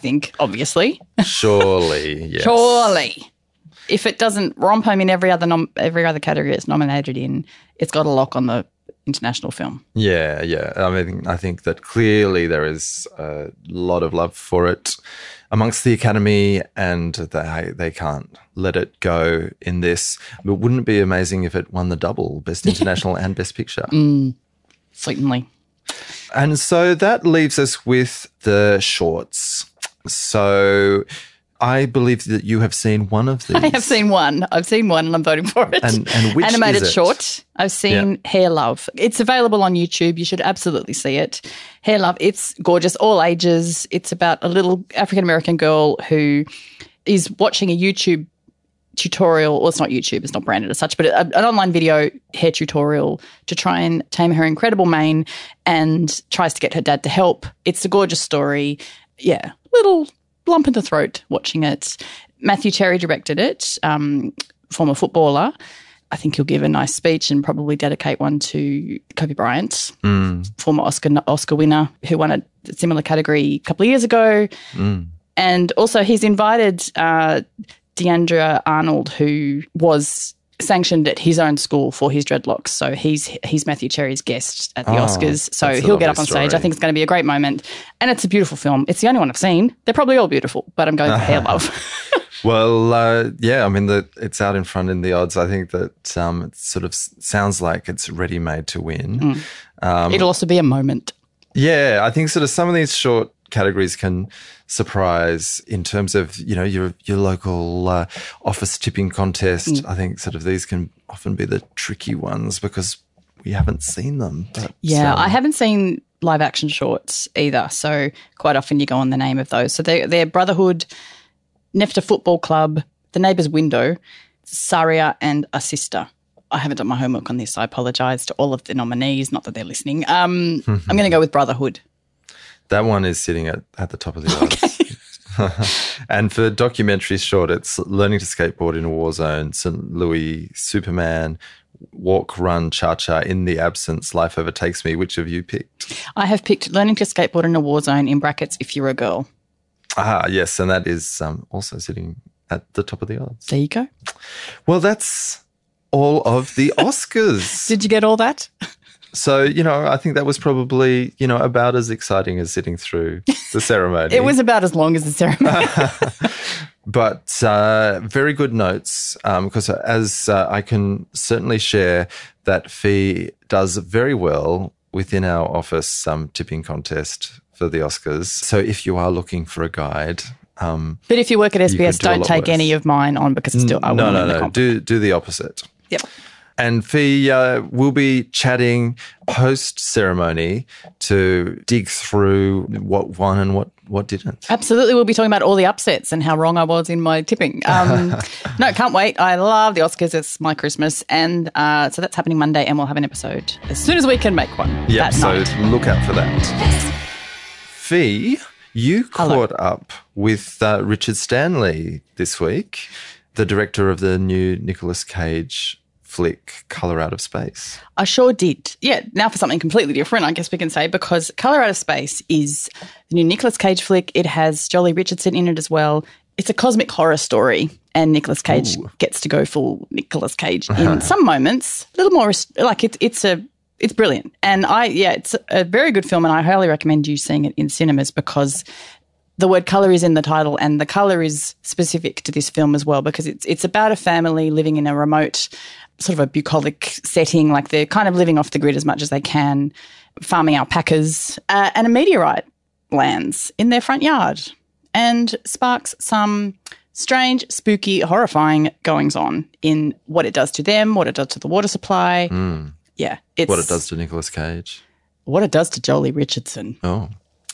S3: Surely, yes.
S2: Surely. If it doesn't romp home in every other category it's nominated in, it's got a lock on the international film.
S3: Yeah. I think that clearly there is a lot of love for it amongst the Academy and they can't let it go in this. But wouldn't it be amazing if it won the double, Best International and Best Picture?
S2: Certainly.
S3: And so that leaves us with the shorts. So I believe that you have seen one of these.
S2: I have seen one. I've seen one and I'm voting for it.
S3: And which
S2: animated
S3: is it?
S2: Short. I've seen Hair Love. It's available on YouTube. You should absolutely see it. Hair Love. It's gorgeous, all ages. It's about a little African-American girl who is watching a YouTube tutorial. Well, it's not YouTube. It's not branded as such, but an online video hair tutorial to try and tame her incredible mane and tries to get her dad to help. It's a gorgeous story. Yeah, little lump in the throat watching it. Matthew Cherry directed it, former footballer. I think he'll give a nice speech and probably dedicate one to Kobe Bryant, former Oscar winner who won a similar category a couple of years ago. And also he's invited Deandra Arnold, who was sanctioned at his own school for his dreadlocks. So he's Matthew Cherry's guest at the Oscars. So he'll get up on stage. I think it's going to be a great moment. And it's a beautiful film. It's the only one I've seen. They're probably all beautiful, but I'm going for Hair Love.
S3: Well, it's out in front in the odds. I think that it sort of sounds like it's ready-made to win.
S2: It'll also be a moment.
S3: Yeah, I think sort of some of these short categories can surprise in terms of, your local office tipping contest. I think sort of these can often be the tricky ones because we haven't seen them. But,
S2: I haven't seen live action shorts either. So quite often you go on the name of those. So they're Brotherhood, Nefta Football Club, The Neighbour's Window, Saria and A Sister. I haven't done my homework on this. I apologise to all of the nominees, not that they're listening. I'm going to go with Brotherhood.
S3: That one is sitting at the top of the odds. And for documentary short, it's Learning to Skateboard in a War Zone, St. Louis, Superman, Walk, Run, Cha-Cha, In the Absence, Life Overtakes Me. Which have you picked?
S2: I have picked Learning to Skateboard in a War Zone, in brackets, If You're a Girl.
S3: Ah, yes, and that is also sitting at the top of the odds.
S2: There you go.
S3: Well, that's all of the Oscars.
S2: Did you get all that?
S3: So, I think that was probably, about as exciting as sitting through the ceremony.
S2: It was about as long as the ceremony.
S3: But very good notes, because as I can certainly share that Fee does very well within our office tipping contest for the Oscars. So if you are looking for a guide...
S2: but if you work at SBS, don't take any of mine on because it's still...
S3: No. Do the opposite.
S2: Yep.
S3: And Fee will be chatting post-ceremony to dig through what won and what didn't.
S2: Absolutely. We'll be talking about all the upsets and how wrong I was in my tipping. No, can't wait. I love the Oscars. It's my Christmas. And so that's happening Monday, and we'll have an episode as soon as we can make one.
S3: Yeah, so look out for that. Fee, you caught up with Richard Stanley this week, the director of the new Nicolas Cage flick, Colour Out of Space.
S2: I sure did. Yeah, now for something completely different, I guess we can say, because Colour Out of Space is the new Nicolas Cage flick. It has Jolie Richardson in it as well. It's a cosmic horror story, and Nicolas Cage gets to go full Nicolas Cage in some moments. A little more, like it's brilliant. And it's a very good film, and I highly recommend you seeing it in cinemas because the word colour is in the title, and the colour is specific to this film as well because it's about a family living in a remote, sort of a bucolic setting, like they're kind of living off the grid as much as they can, farming alpacas, and a meteorite lands in their front yard and sparks some strange, spooky, horrifying goings-on in what it does to them, what it does to the water supply. Yeah.
S3: What it does to Nicolas Cage.
S2: What it does to Jolie Richardson.
S3: Oh.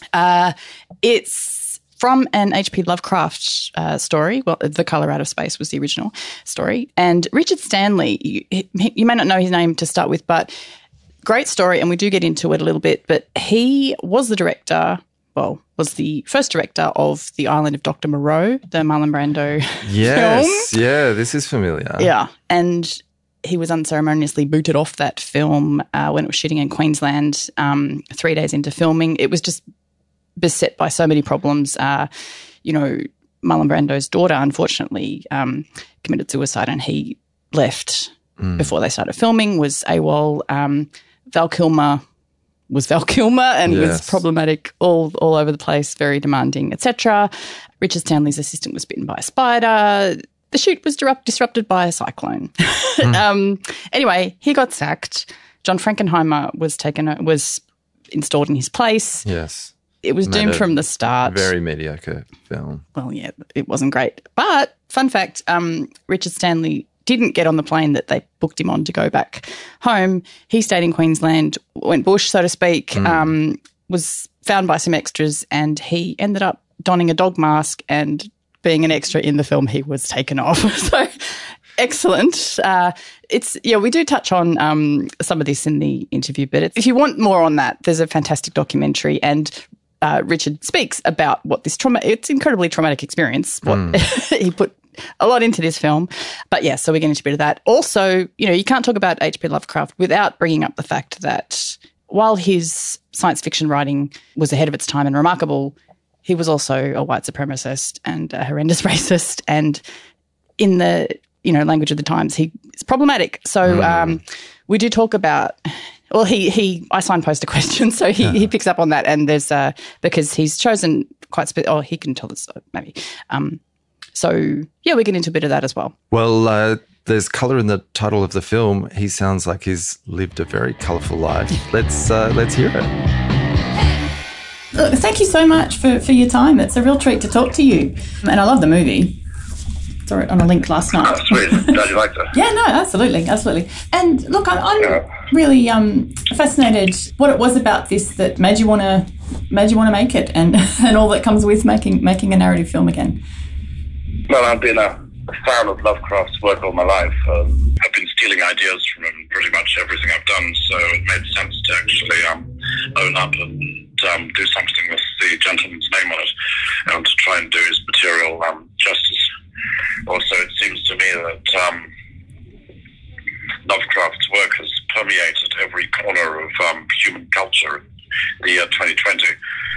S2: It's from an H.P. Lovecraft story. Well, The Colour Out of Space was the original story. And Richard Stanley, you may not know his name to start with, but great story, and we do get into it a little bit, but he was the director, was the first director of The Island of Dr. Moreau, the Marlon Brando film.
S3: Yeah, this is familiar.
S2: Yeah, and he was unceremoniously booted off that film when it was shooting in Queensland 3 days into filming. It was just beset by so many problems. Marlon Brando's daughter, unfortunately, committed suicide, and he left before they started filming, was AWOL. Val Kilmer was Val Kilmer and was problematic all over the place, very demanding, etc. Richard Stanley's assistant was bitten by a spider. The shoot was disrupted by a cyclone. Anyway, he got sacked. John Frankenheimer was installed in his place.
S3: Yes.
S2: It was doomed from the start.
S3: Very mediocre film.
S2: Well, yeah, it wasn't great. But fun fact, Richard Stanley didn't get on the plane that they booked him on to go back home. He stayed in Queensland, went bush, so to speak, was found by some extras, and he ended up donning a dog mask and being an extra in the film he was taken off. So excellent. We do touch on some of this in the interview, but if you want more on that, there's a fantastic documentary, and Richard speaks about what this it's incredibly traumatic experience. He put a lot into this film. But yeah, so we're getting into a bit of that. Also, you can't talk about H.P. Lovecraft without bringing up the fact that while his science fiction writing was ahead of its time and remarkable, he was also a white supremacist and a horrendous racist. And in the, language of the times, he is problematic. So we do talk about... Well, I signpost a question, so he picks up on that, and there's because he's chosen quite he can tell us maybe. So yeah, we get into a bit of that as well.
S3: Well, there's colour in the title of the film. He sounds like he's lived a very colourful life. Let's hear it.
S2: Look, thank you so much for your time. It's a real treat to talk to you, and I love the movie. Saw it on a link last night.
S4: Oh, sweet. Glad you liked it.
S2: Yeah, no, absolutely. And look, I'm really fascinated what it was about this that made you want to make it, and all that comes with making a narrative film again.
S4: Well, I've been a fan of Lovecraft's work all my life. I've been stealing ideas from him pretty much everything I've done, so it made sense to actually own up and do something with the gentleman's name on it, and to try and do his material justice. Also, it seems to me that Lovecraft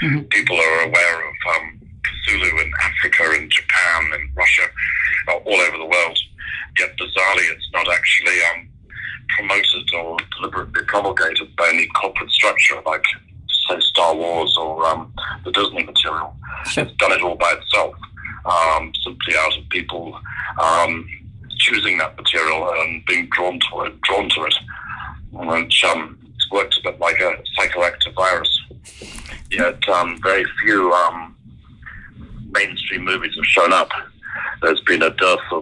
S4: People are aware of Cthulhu in Africa, in Japan, in Russia, all over the world. Yet bizarrely, it's not actually promoted or deliberately promulgated by any corporate structure like, say, Star Wars or the Disney material.
S2: Sure.
S4: It's done it all by itself, simply out of people choosing that material and being drawn to it, which it's worked a bit like a psychoactive virus. Yet very few mainstream movies have shown up. There's been a dearth of,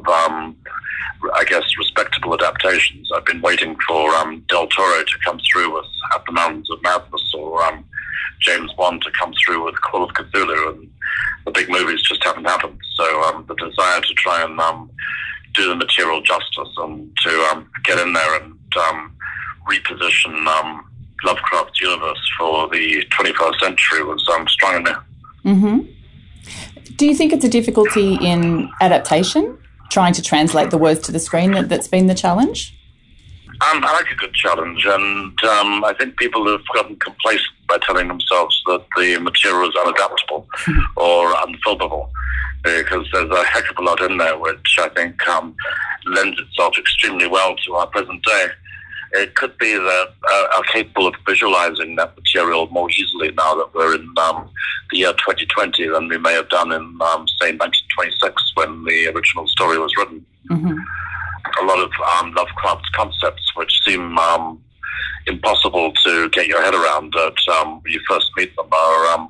S4: respectable adaptations. I've been waiting for Del Toro to come through with At the Mountains of Madness, or James Wan to come through with Call of Cthulhu, and the big movies just haven't happened. So the desire to try and do the material justice and to get in there and reposition Lovecraft's universe for the 21st century was strong in there.
S2: Mm-hmm. Do you think it's a difficulty in adaptation, trying to translate the words to the screen that's been the challenge?
S4: I like a good challenge, and I think people have gotten complacent by telling themselves that the material is unadaptable or unfilmable, because there's a heck of a lot in there which I think lends itself extremely well to our present day. It could be that are capable of visualizing that material more easily now that we're in the year 2020 than we may have done in, say, 1926 when the original story was written.
S2: Mm-hmm.
S4: A lot of Lovecraft's concepts, which seem impossible to get your head around when you first meet them, are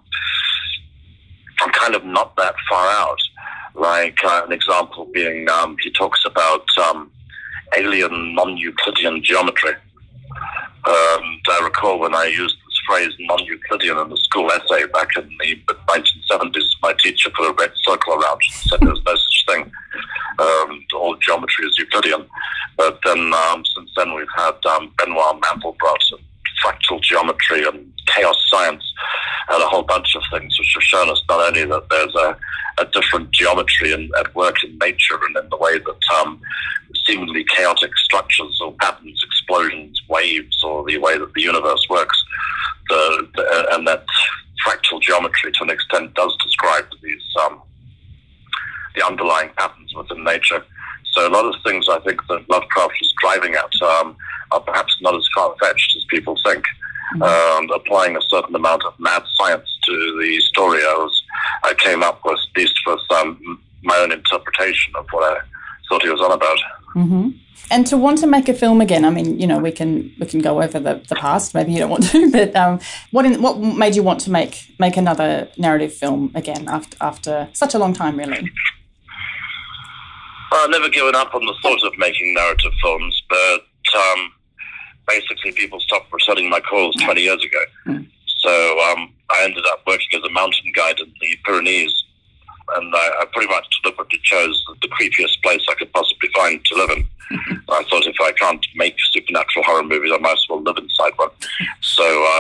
S4: kind of not that far out. Like an example being, he talks about alien non-Euclidean geometry. And I recall when I used this phrase non-Euclidean in the school essay back in the mid-1970s, my teacher put a red circle around it and said there's no such thing. All geometry is Euclidean. But then since then we've had Benoit Mandelbrot and fractal geometry and chaos science and a whole bunch of things which have shown us not only that there's a different geometry at work in nature and in the way that seemingly chaotic structures or patterns, explosions, waves, or the way that the universe works, and that fractal geometry to an extent does describe these the underlying patterns within nature. So a lot of things I think that Lovecraft was driving at are perhaps not as far-fetched as people think. Applying a certain amount of mad science to the story, I came up with, at least with my own interpretation of what I thought he was on about.
S2: Mm-hmm. And to want to make a film again, I mean, you know, we can go over the past. Maybe you don't want to, but what made you want to make another narrative film again after such a long time, really?
S4: I've never given up on the thought of making narrative films, but basically people stopped returning my calls 20 years ago. Mm. So I ended up working as a mountain guide in the Pyrenees, and I pretty much deliberately chose the creepiest place I could possibly find to live in. I thought if I can't make supernatural horror movies, I might as well live inside one. So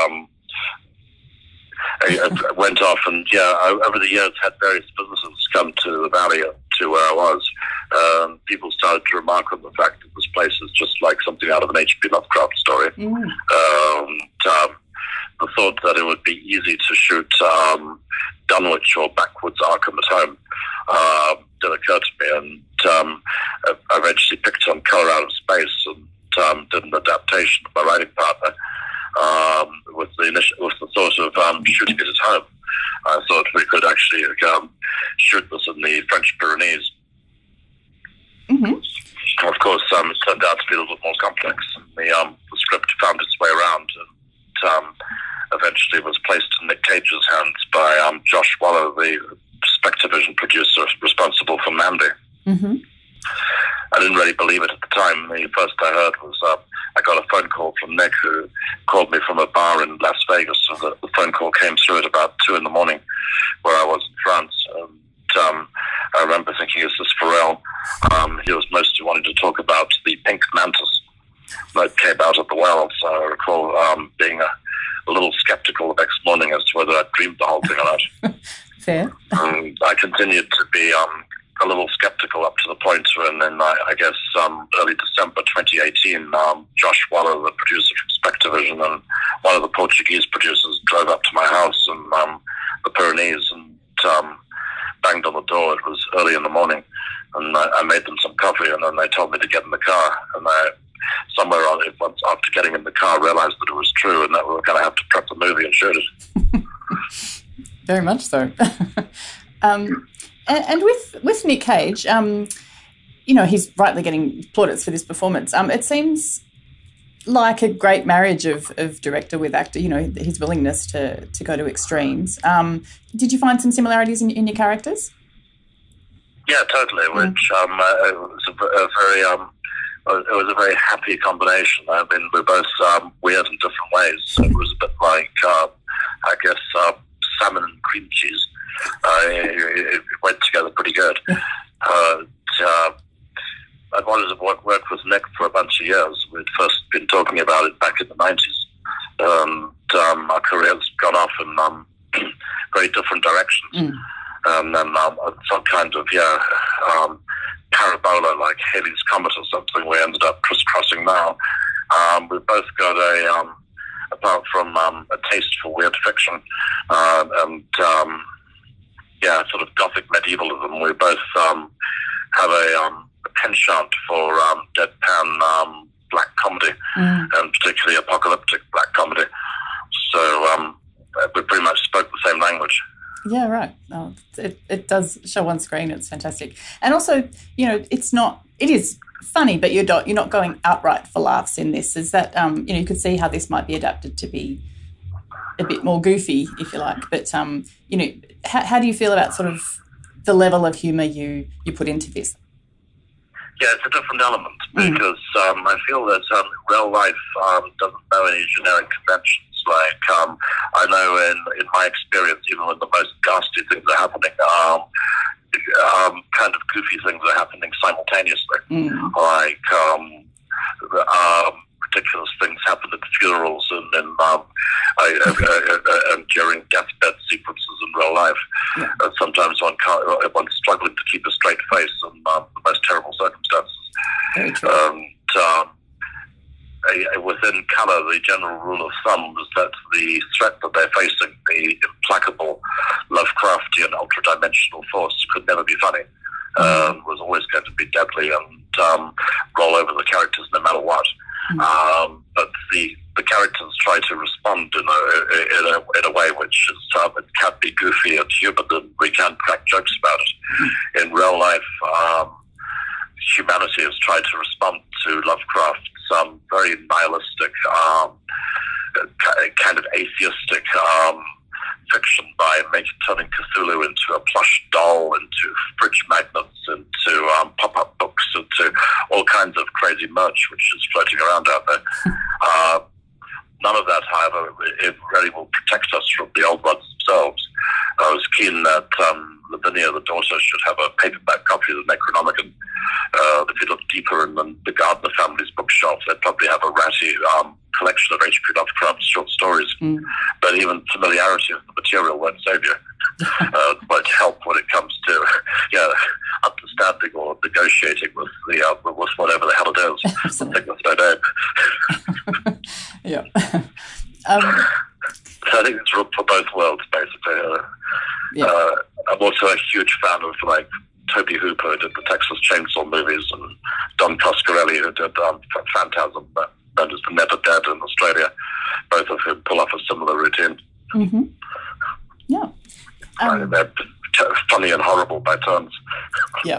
S4: I went off and, over the years had various businesses come to the valley, to where I was. People started to remark on the fact that this place is just like something out of an H.P. Lovecraft story. Mm. The thought that it would be easy to shoot Dunwich or Backwoods Arkham at home did occur to me, and I eventually picked on Color Out of Space and did an adaptation with my writing partner with the thought of shooting it at home. I thought we could actually shoot this in the French Pyrenees. Mm-hmm. Of course, it turned out to be a little bit more complex. The script found its way around and eventually was placed in Nick Cage's hands by Josh Waller, the Spectrovision producer responsible for Mandy. Mm-hmm. I didn't really believe it at the time. The first I heard was I got a phone call from Nick, who called me from a bar in Las Vegas. So the phone call came through at about 2 a.m, where I was in France. And I remember thinking, is this Pharrell? He was mostly wanting to talk about the pink mantis that came out of the well. So I recall being a little skeptical the next morning as to whether I'd dreamed the whole thing or not.
S2: Fair.
S4: I continued to be a little skeptical up to the point where, and then I guess early December 2018, Josh Waller, the producer from Spectrovision, and one of the Portuguese producers drove up to my house, and the Pyrenees and banged on the door. It was early in the morning, and I made them some coffee, and then they told me to get in the car, and I somewhere on it, once after getting in the car, realised that it was true and that we were going to have to prep the movie and shoot it.
S2: Very much so. And with Nick Cage, he's rightly getting plaudits for this performance. It seems like a great marriage of director with actor, his willingness to go to extremes. Did you find some similarities in your characters?
S4: Yeah, totally, which it was a very happy combination. I mean, we're both weird in different ways. So it was a bit like, I guess, salmon and cream cheese. It went together pretty good. I'd wanted to work with Nick for a bunch of years. We'd first been talking about it back in the 90s. And our careers gone off in very different directions. And then some kind of, parabola like Halley's Comet or something, we ended up crisscrossing now. We've both got apart from a taste for weird fiction and sort of gothic medievalism, we both have a penchant for deadpan black comedy, and particularly apocalyptic black comedy. So we pretty much spoke the same language.
S2: Yeah, right. Oh, it does show on screen. It's fantastic. And also, it is funny, but you're not going outright for laughs in this. Is that, you could see how this might be adapted to be a bit more goofy, if you like. But, how do you feel about sort of the level of humour you put into this?
S4: Yeah, it's a different element because I feel that real life doesn't know any generic conventions. Like, I know in my experience, even when the most ghastly things are happening, kind of goofy things are happening simultaneously. Like, ridiculous things happen at funerals and during deathbed sequences in real life. Yeah. Sometimes one's struggling to keep a straight face in the most terrible circumstances.
S2: Very true.
S4: Within colour, the general rule of thumb is that the threat that they're facing, the implacable Lovecraftian ultra-dimensional force, could never be funny. Was always going to be deadly and roll over the characters no matter what. But the characters try to respond in a way which is it can't be goofy and human, and we can't crack jokes about it. In real life, humanity has tried to respond to Lovecraft's very nihilistic, kind of atheistic fiction by turning Cthulhu into a plush doll, into fridge magnets, into pop-up books, into all kinds of crazy merch which is floating around out there. None of that, however, it really will protect us from the old ones themselves. I was keen that Lavinia, the daughter, should have a paperback copy of the Necronomicon. If you look deeper in the Gardner family's bookshelf, they'd probably have a ratty collection of H.P. Lovecraft's short stories. But even familiarity with the material won't save you. Won't help when it comes to understanding or negotiating with with whatever the hell it is.
S2: Absolutely.
S4: I think that's
S2: yeah.
S4: So I think it's for both worlds, basically. I'm also a huge fan of Toby Hooper, who did the Texas Chainsaw movies, and Don Coscarelli, who did Phantasm, known as the Never Dead in Australia. Both of whom pull off a similar routine.
S2: Yeah.
S4: They're funny and horrible by turns.
S2: Yeah.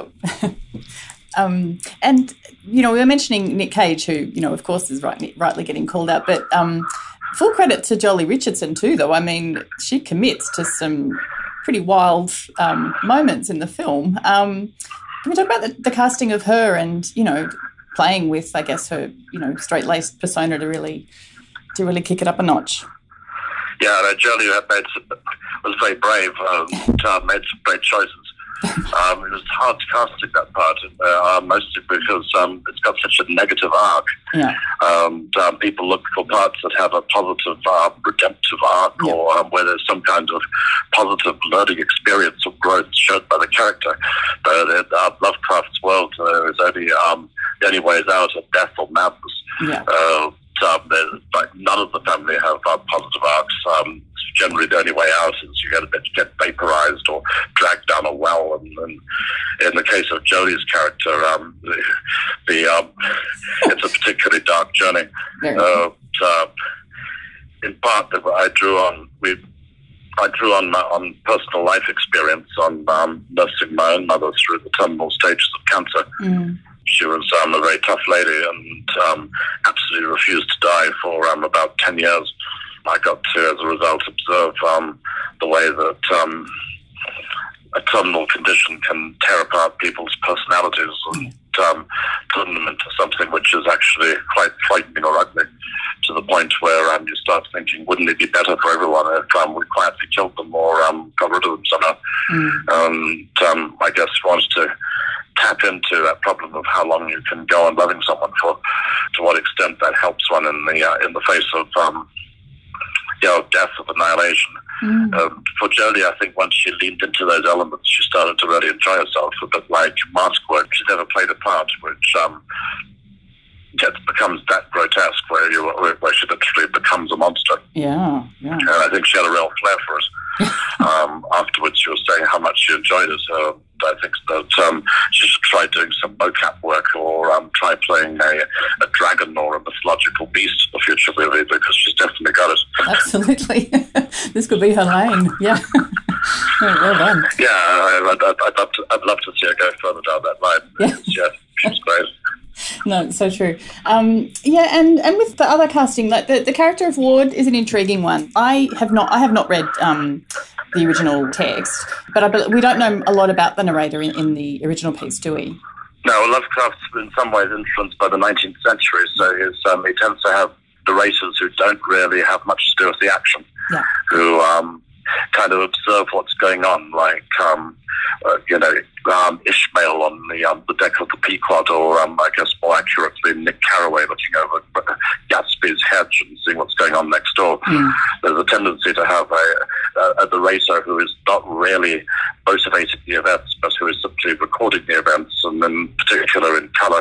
S2: And, we were mentioning Nick Cage, who, of course is rightly getting called out, but full credit to Jolie Richardson too, though. I mean, she commits to some pretty wild moments in the film. Can we talk about the casting of her and, playing with, I guess, her, straight-laced persona to really kick it up a notch?
S4: Yeah, Jolie was very brave, made some great choices. It was hard to casting that part, mostly because it's got such a negative arc.
S2: Yeah.
S4: People look for parts that have a positive, redemptive arc, or where there's some kind of positive learning experience or growth shown by the character. But Lovecraft's world is only the only way is out of death or madness.
S2: Yeah.
S4: none of the family have positive arcs. Generally, the only way out is you get vaporized or dragged down a well. And in the case of Jodie's character, it's a particularly dark journey. In part, I drew on personal life experience on nursing my own mother through the terminal stages of cancer. She was a very tough lady and absolutely refused to die for about 10 years. I got to, as a result, observe the way that a terminal condition can tear apart people's personalities and turn them into something which is actually quite frightening or ugly, to the point where you start thinking, wouldn't it be better for everyone if we quietly killed them or got rid of them somehow? And I guess wanted to tap into that problem of how long you can go on loving someone for, to what extent that helps one in the face of death, of annihilation. For Jodie, I think once she leaned into those elements, she started to really enjoy herself, a bit like mask work. She never played a part which becomes that grotesque, where she literally becomes a monster.
S2: Yeah.
S4: And I think she had a real flair for it. Afterwards, she was saying how much she enjoyed it. I think that she should try doing some mocap work or try playing a dragon or a mythological beast in the future movie, because she's definitely got it.
S2: Absolutely. This could be her lane. Yeah. Well done.
S4: Yeah, I'd love to see her go further down that line. Yeah, she's great.
S2: No, it's so true. And with the other casting, like the character of Ward is an intriguing one. I have not read the original text, but we don't know a lot about the narrator in the original piece, do we?
S4: No, Lovecraft's in some ways influenced by the 19th century, so he tends to have narrators who don't really have much to do with the action, who kind of observe what's going on, like Ishmael on the deck of the Pequod, or I guess more accurately Nick Carraway looking over Gatsby's hedge and seeing what's going on next door. There's a tendency to have a narrator who is not really motivating the events, but who is simply recording the events, and in particular in colour,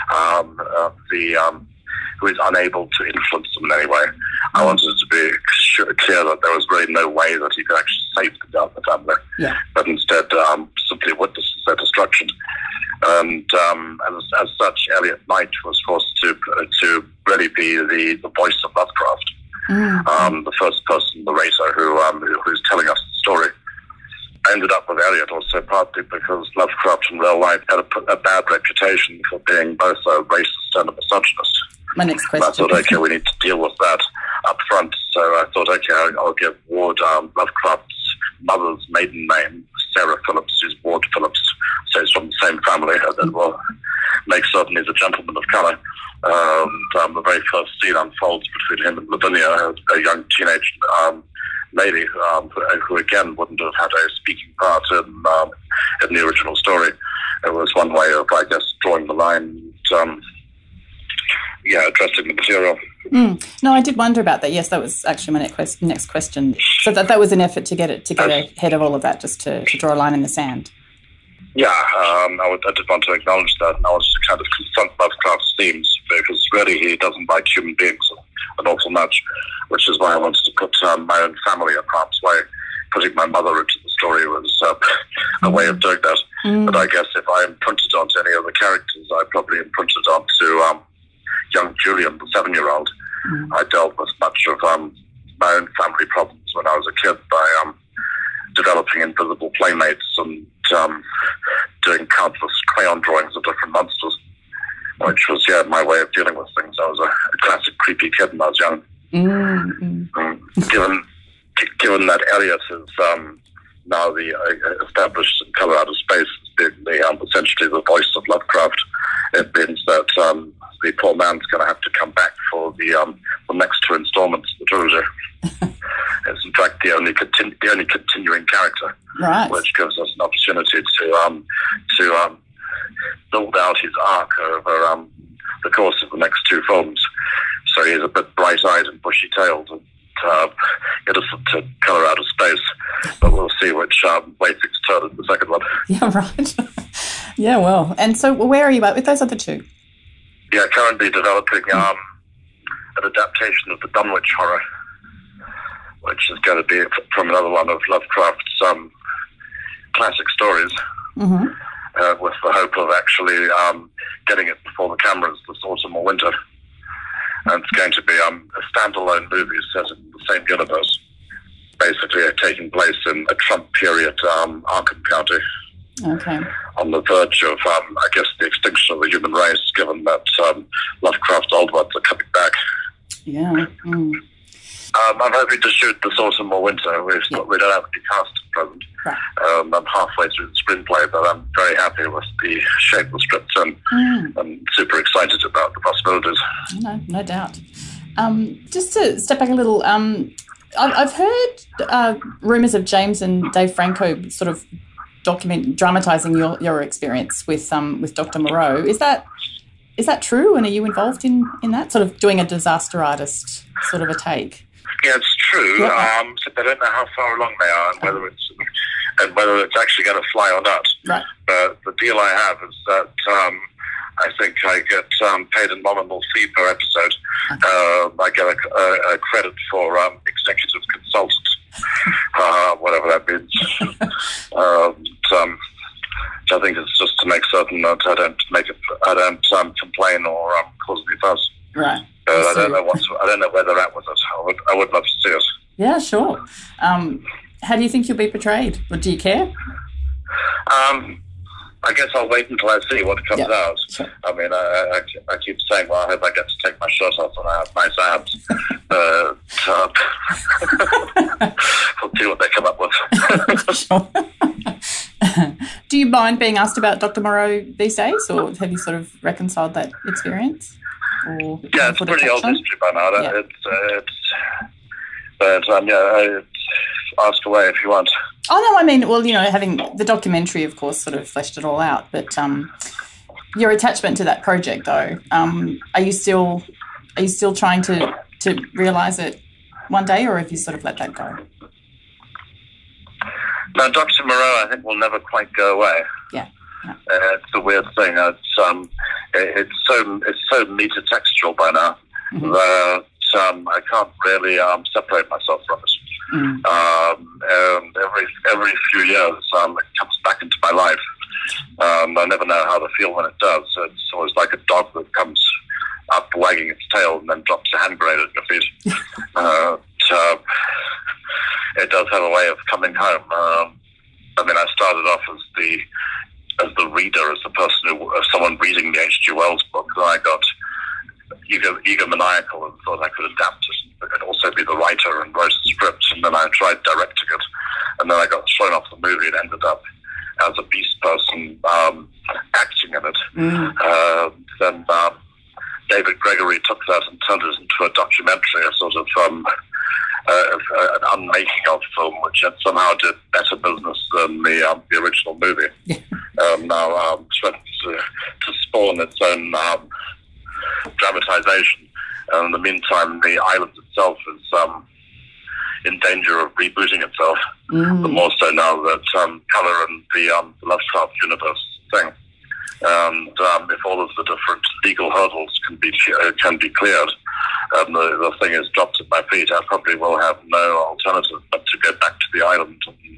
S4: who is unable to influence them in any way. I wanted it to be clear that there was really no way that he could actually save the family, but instead simply witnesses their destruction. And as such, Elliot Knight was forced to really be the voice of Lovecraft, the first person narrator who's telling us the story. I ended up with Elliot also partly because Lovecraft in real life had a bad reputation for being both a racist and a misogynist.
S2: My next question.
S4: I thought, okay, we need to deal with that up front. So I thought, okay, I'll give Ward Lovecraft's mother's maiden name, Sarah Phillips, who's Ward Phillips, so he's from the same family, and then we'll make certain he's a gentleman of colour. The very first scene unfolds between him and Lavinia, a young teenage lady who again wouldn't have had a speaking part in the original story. It was one way of, I guess, drawing the line and addressing the material.
S2: No, I did wonder about that. Yes, that was actually my next question. So that was an effort to get ahead of all of that, just to draw a line in the sand.
S4: Yeah, I did want to acknowledge that, and I wanted to kind of confront Lovecraft's themes, because really he doesn't like human beings an awful much, which is why I wanted to put my own family in harm's way. Putting my mother into the story was a way of doing that. But I guess if I imprinted onto any of the characters, I probably imprinted onto young Julian, the 7-year-old. I dealt with much of my own family problems when I was a kid by developing invisible playmates and doing countless crayon drawings of different monsters, which was my way of dealing with things. I was a classic creepy kid when I was young. Given that Elliot is now the established in Colour Out of Space as being essentially the voice of Lovecraft, it means that the poor man's going to have to come back for the next 2 installments of the trilogy. It's in fact the only continuing character,
S2: right,
S4: which gives us an opportunity to build out his arc over the course of the next 2 films. So he's a bit bright-eyed and bushy-tailed and innocent to Colour Out of Space, but we'll see which way things turn in the second one.
S2: Yeah, right. Yeah, well, and so where are you at with those other 2?
S4: Yeah, currently developing an adaptation of the Dunwich Horror, which is going to be from another one of Lovecraft's classic stories, with the hope of actually getting it before the cameras this autumn or winter. And it's going to be a standalone movie set in the same universe, basically taking place in a Trump period Arkham County.
S2: Okay.
S4: On the verge of, I guess, the extinction of the human race, given that Lovecraft's old ones are coming back.
S2: Yeah.
S4: I'm hoping to shoot this autumn or winter. We don't have any cast at present.
S2: Right.
S4: I'm halfway through the screenplay, but I'm very happy with the shape of the script, and I'm super excited about the possibilities.
S2: No doubt. Just to step back a little, I've heard rumours of James and Dave Franco sort of dramatising your experience with Dr. Moreau. Is that true? And are you involved in that, sort of doing a disaster artist sort of a take?
S4: Yeah, it's true.
S2: Yeah.
S4: I don't know how far along they are and whether it's actually going to fly or not.
S2: Right.
S4: But the deal I have is that I think I get paid a nominal fee per episode. Okay. I get a credit for executive consultant, whatever that means. So I think it's just to make certain that I don't complain or cause any fuss.
S2: Right.
S4: I don't know where they're at with it. I would love to see it.
S2: Yeah, sure. How do you think you'll be portrayed? Or do you care?
S4: I guess I'll wait until I see what comes out.
S2: Sure.
S4: I mean, I keep saying, well, I hope I get to take my shirt off and I have nice abs. We'll see what they come up with.
S2: Sure. Do you mind being asked about Dr. Moreau these days, or have you sort of reconciled that experience? Or
S4: yeah, it's pretty old history by now.
S2: Yeah.
S4: But ask away if you want.
S2: Oh no, I mean, well, having the documentary, of course, sort of fleshed it all out. But your attachment to that project, though, are you still trying to realise it one day, or have you sort of let that go?
S4: No, Dr. Moreau, I think, will never quite go away.
S2: Yeah.
S4: It's a weird thing. It's so metatextual by now that I can't really separate myself from it. Every few years, it comes back into my life. I never know how to feel when it does. It's always like a dog that comes up wagging its tail and then drops a hand grenade at your feet. It does have a way of coming home. I mean, I started off as the reader, as the person someone reading the H.G. Wells book. Then I got egomaniacal and thought I could adapt it and also be the writer and write a script. And then I tried directing it, and then I got thrown off the movie and ended up as a beast person acting in it. Then David Gregory took that and turned it into a documentary, a sort of an unmaking of film, which somehow did better business than the original movie. Now to spawn its own dramatization. And in the meantime, the island itself is in danger of rebooting itself. The more so now that colour and the Lovecraft universe thing. And if all of the different legal hurdles can be cleared, the thing is dropped at my feet, I probably will have no alternative but to go back to the island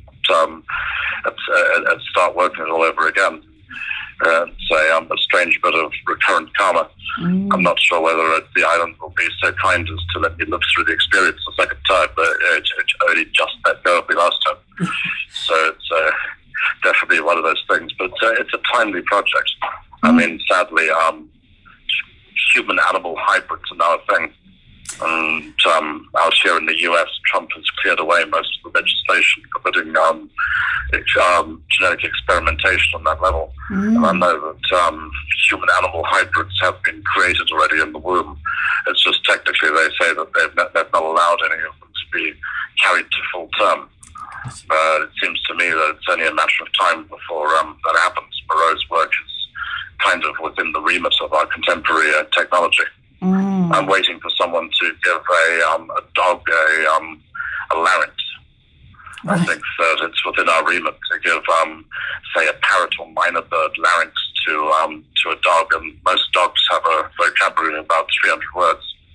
S4: and start working it all over again. It's a strange bit of recurrent karma. I'm not sure whether the island will be so kind as to let me live through the experience the second time, but it only just let go of me last time. So it's definitely one of those things, but it's a timely project. I mean, sadly, human-animal hybrids are now a thing. And out here in the US, Trump has cleared away most of the legislation forbidding genetic experimentation on that level. And I know that human-animal hybrids have been created already in the womb. It's just technically they say that they've not allowed any of them to be carried to full term. It seems to me that it's only a matter of time before that happens. Moreau's work is kind of within the remit of our contemporary technology. I'm waiting for someone to give a dog a larynx. I think that it's within our remit to give, say, a parrot or minor bird larynx to a dog, and most dogs have a vocabulary of about 300 words.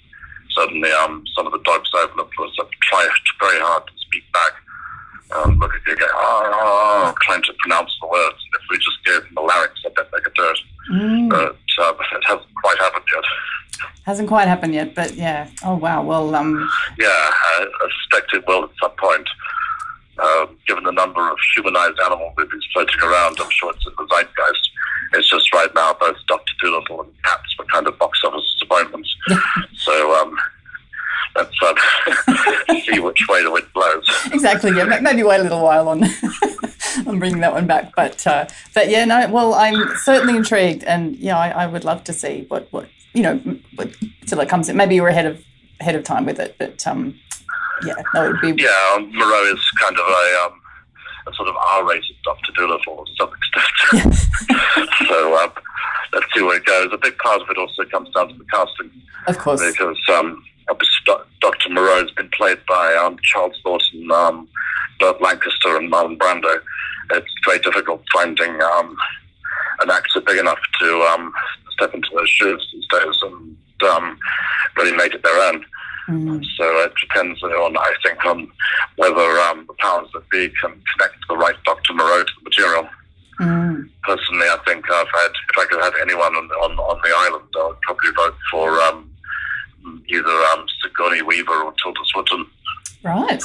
S4: certainly some of the dogs I've lived with have tried very hard to speak back. Look at you go, trying to pronounce the words. If we just gave them the larynx, I bet they could do it. But it hasn't quite happened yet.
S2: Hasn't quite happened yet, but yeah. Oh, wow. Well,
S4: yeah, I suspect it will at some point. Given the number of humanized animal movies floating around, I'm sure it's in the zeitgeist. It's just right now both Dr. Dolittle and Cats were kind of box office disappointments. So let's see which way the wind blows.
S2: Exactly, yeah. Maybe wait a little while on on bringing that one back. But yeah, no, well, I'm certainly intrigued, and yeah, I would love to see what till it comes in. Maybe you're ahead of time with it, but yeah, no, it would be.
S4: Yeah, Moreau is kind of a sort of R-rated Dr. Dolittle to some extent. So let's see where it goes. A big part of it also comes down to the casting,
S2: of course,
S4: because Dr. Moreau has been played by Charles Thornton, Burt Lancaster, and Marlon Brando. It's very difficult finding an actor big enough to step into those shoes these days and really make it their own. So it depends on, I think, on whether the powers that be can connect the right Dr. Moreau to the material. Personally, I think if I could have anyone on the island, I would probably vote for either Sigourney Weaver or Tilda Swinton.
S2: Right.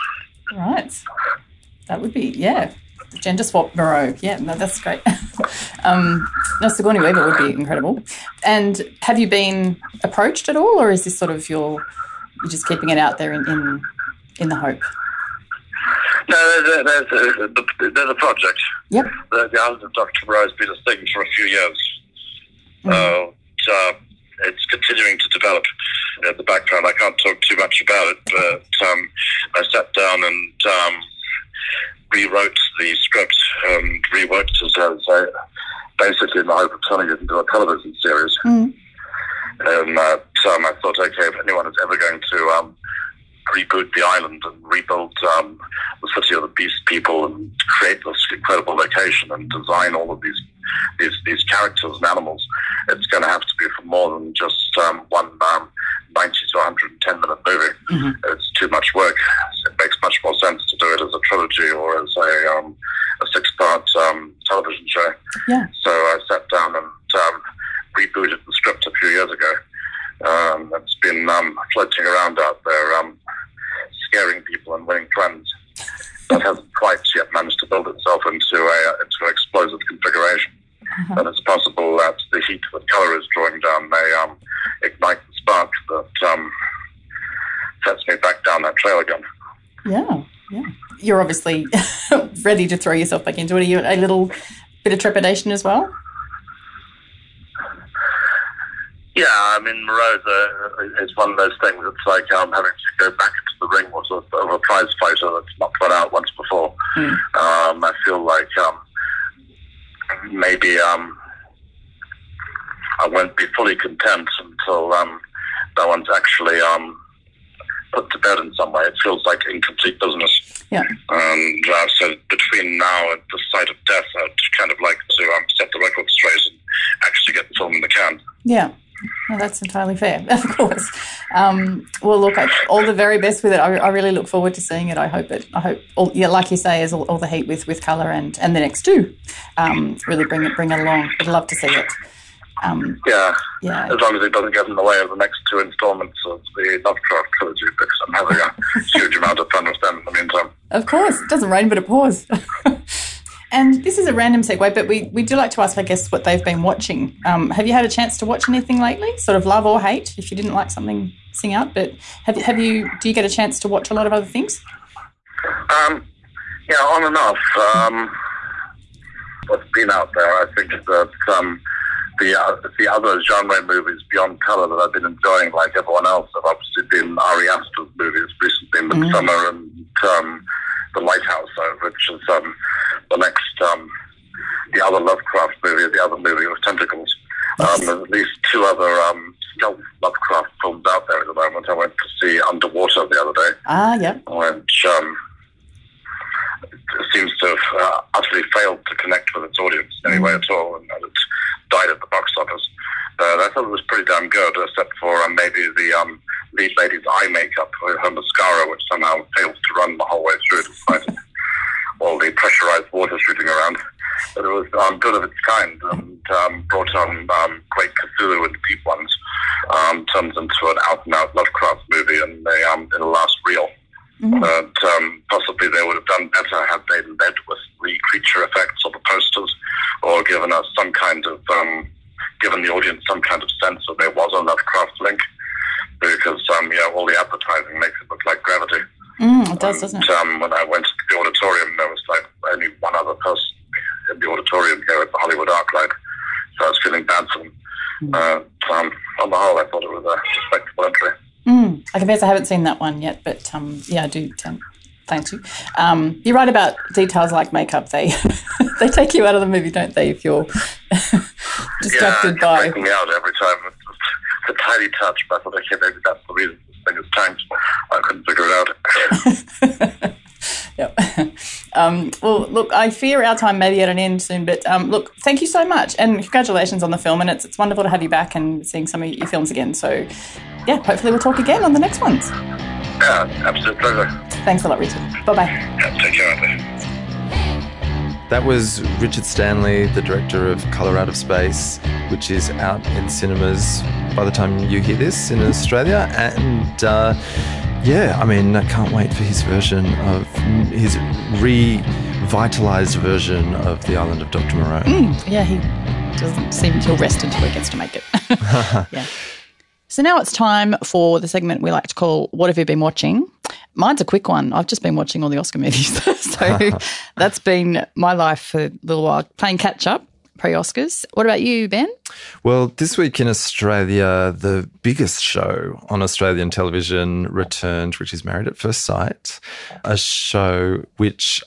S2: That would be, yeah, gender swap Moreau. Yeah, no, that's great. No, Sigourney Weaver would be incredible. And have you been approached at all, or is this sort of you're just keeping it out there in the hope?
S4: No, there's a project.
S2: Yep.
S4: The Island of Dr. Moreau has been a thing for a few years. It's continuing to develop in the background. I can't talk too much about it, but I sat down and rewrote the script and reworked it basically in the hope of turning it into a television series. And I thought, okay, if anyone is ever going to reboot the island and rebuild the City of the Beast people and create this incredible location and design all of these characters and animals, it's going to have to be for more than just one 90 to 110 minute movie. It's too much work. It makes much more sense to do it as a trilogy or as a 6-part television show.
S2: Yeah.
S4: So I sat down and rebooted the script a few years ago. It's been floating around out there, scaring people and winning trends. That hasn't quite yet managed to build itself into an explosive configuration. And it's possible that the heat that colour is drawing down may ignite the spark that sets me back down that trail again.
S2: Yeah. You're obviously ready to throw yourself back into it. Are you a little bit of trepidation as well?
S4: Yeah, I mean, Moreau is one of those things. It's like having to go back into the ring with a prize fighter that's not got out once before. I feel like maybe I won't be fully content until that one's actually put to bed in some way. It feels like incomplete business.
S2: Yeah.
S4: And so between now and the sight of death, I'd kind of like to set the record straight and actually get the film in the can.
S2: Yeah. No, that's entirely fair, of course. Well, look, all the very best with it. I really look forward to seeing it. I hope, like you say, is all the heat with colour and the next two really bring it along. I'd love to see it.
S4: Yeah, as long as it doesn't get in the way of the next two installments of the Lovecraft trilogy, because I'm having a huge amount of fun with them in the meantime.
S2: Of course, it doesn't rain but it pours. And this is a random segue, but we do like to ask our guests what they've been watching. Have you had a chance to watch anything lately? Sort of love or hate? If you didn't like something, sing out. But do you get a chance to watch a lot of other things?
S4: Yeah, on and off. What's been out there, I think that the other genre movies beyond colour that I've been enjoying, like everyone else, have obviously been Ari Aster's movies recently, Midsummer and The Lighthouse, which is the next, the other Lovecraft movie, the other movie with tentacles. There's at least two other stealth Lovecraft films out there at the moment. I went to see Underwater the other day.
S2: Yeah.
S4: Which seems to have utterly failed to connect with its audience in any way at all, and it died at the box office. I thought it was pretty damn good, except for maybe the lead lady's eye makeup, her mascara, which somehow fails to run the whole way through despite all the pressurized water shooting around. But it was good of its kind and brought on great Cthulhu and deep ones. Turns into an out-and-out Lovecraft movie in the last reel. Mm-hmm. But possibly they would have done better had they led with the creature effects or the posters, or given us some kind of given the audience some kind of sense that there was a Lovecraft link, because all the advertising makes it look like Gravity.
S2: It does, doesn't it?
S4: When I went to the auditorium, there was like only one other person in the auditorium here at the Hollywood ArcLight, so I was feeling bad for them. On the whole, I thought it was a respectable entry.
S2: I confess I haven't seen that one yet, but I do thank you. You're right about details like makeup. They take you out of the movie, don't they, if you're distracted by...
S4: Yeah, it me out every time. It's a tiny touch, but I thought, okay, maybe that's the reason this thing is tanked. I couldn't figure it out.
S2: Yep. Well, look, I fear our time may be at an end soon, but look, thank you so much, and congratulations on the film, and it's wonderful to have you back and seeing some of your films again. So, yeah, hopefully we'll talk again on the next ones.
S4: Yeah, absolute pleasure.
S2: Thanks a lot, Richard. Bye-bye.
S4: Yeah, take care out there.
S3: That was Richard Stanley, the director of Colour Out of Space, which is out in cinemas by the time you hear this in Australia. And I can't wait for his version of his revitalised version of The Island of Dr. Moreau.
S2: Yeah, he doesn't seem to rest until he gets to make it. Yeah. So now it's time for the segment we like to call What Have You Been Watching? Mine's a quick one. I've just been watching all the Oscar movies. So that's been my life for a little while, playing catch-up pre-Oscars. What about you, Ben?
S3: Well, this week in Australia, the biggest show on Australian television returned, which is Married at First Sight, a show which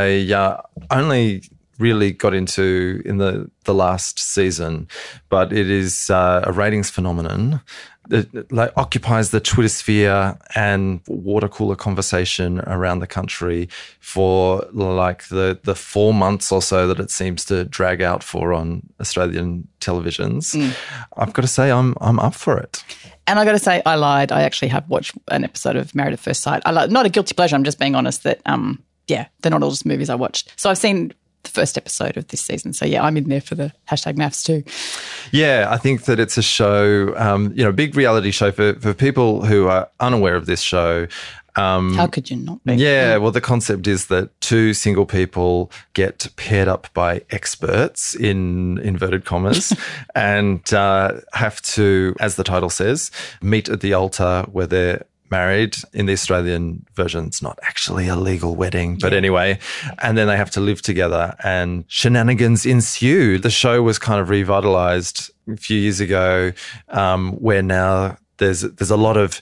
S3: I only really got into in the last season, but it is a ratings phenomenon. It occupies the Twitter sphere and water cooler conversation around the country for like the 4 months or so that it seems to drag out for on Australian televisions. I've got to say I'm up for it.
S2: And I got to say, I lied. I actually have watched an episode of Married at First Sight. Not a guilty pleasure. I'm just being honest that, they're not all just movies I watched. So I've seen the first episode of this season. So, yeah, I'm in there for the #maths too.
S3: Yeah, I think that it's a show, big reality show for people who are unaware of this show.
S2: How could you not be?
S3: Yeah, well, the concept is that two single people get paired up by experts, in inverted commas, and have to, as the title says, meet at the altar where they're married. In the Australian version, it's not actually a legal wedding, but anyway, and then they have to live together and shenanigans ensue. The show was kind of revitalized a few years ago, where now there's a lot of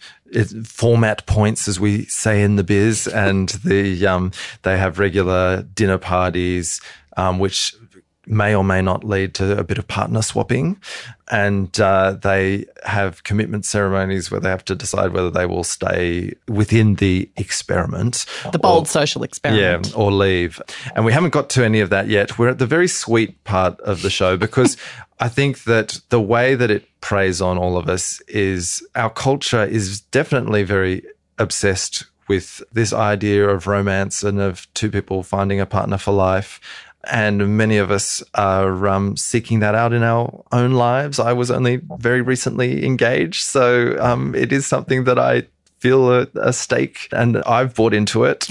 S3: format points, as we say in the biz, and they have regular dinner parties, which may or may not lead to a bit of partner swapping. And they have commitment ceremonies where they have to decide whether they will stay within the experiment.
S2: The bold social experiment.
S3: Yeah, or leave. And we haven't got to any of that yet. We're at the very sweet part of the show because I think that the way that it preys on all of us is our culture is definitely very obsessed with this idea of romance and of two people finding a partner for life. And many of us are seeking that out in our own lives. I was only very recently engaged, so it is something that I feel a stake, and I've bought into it.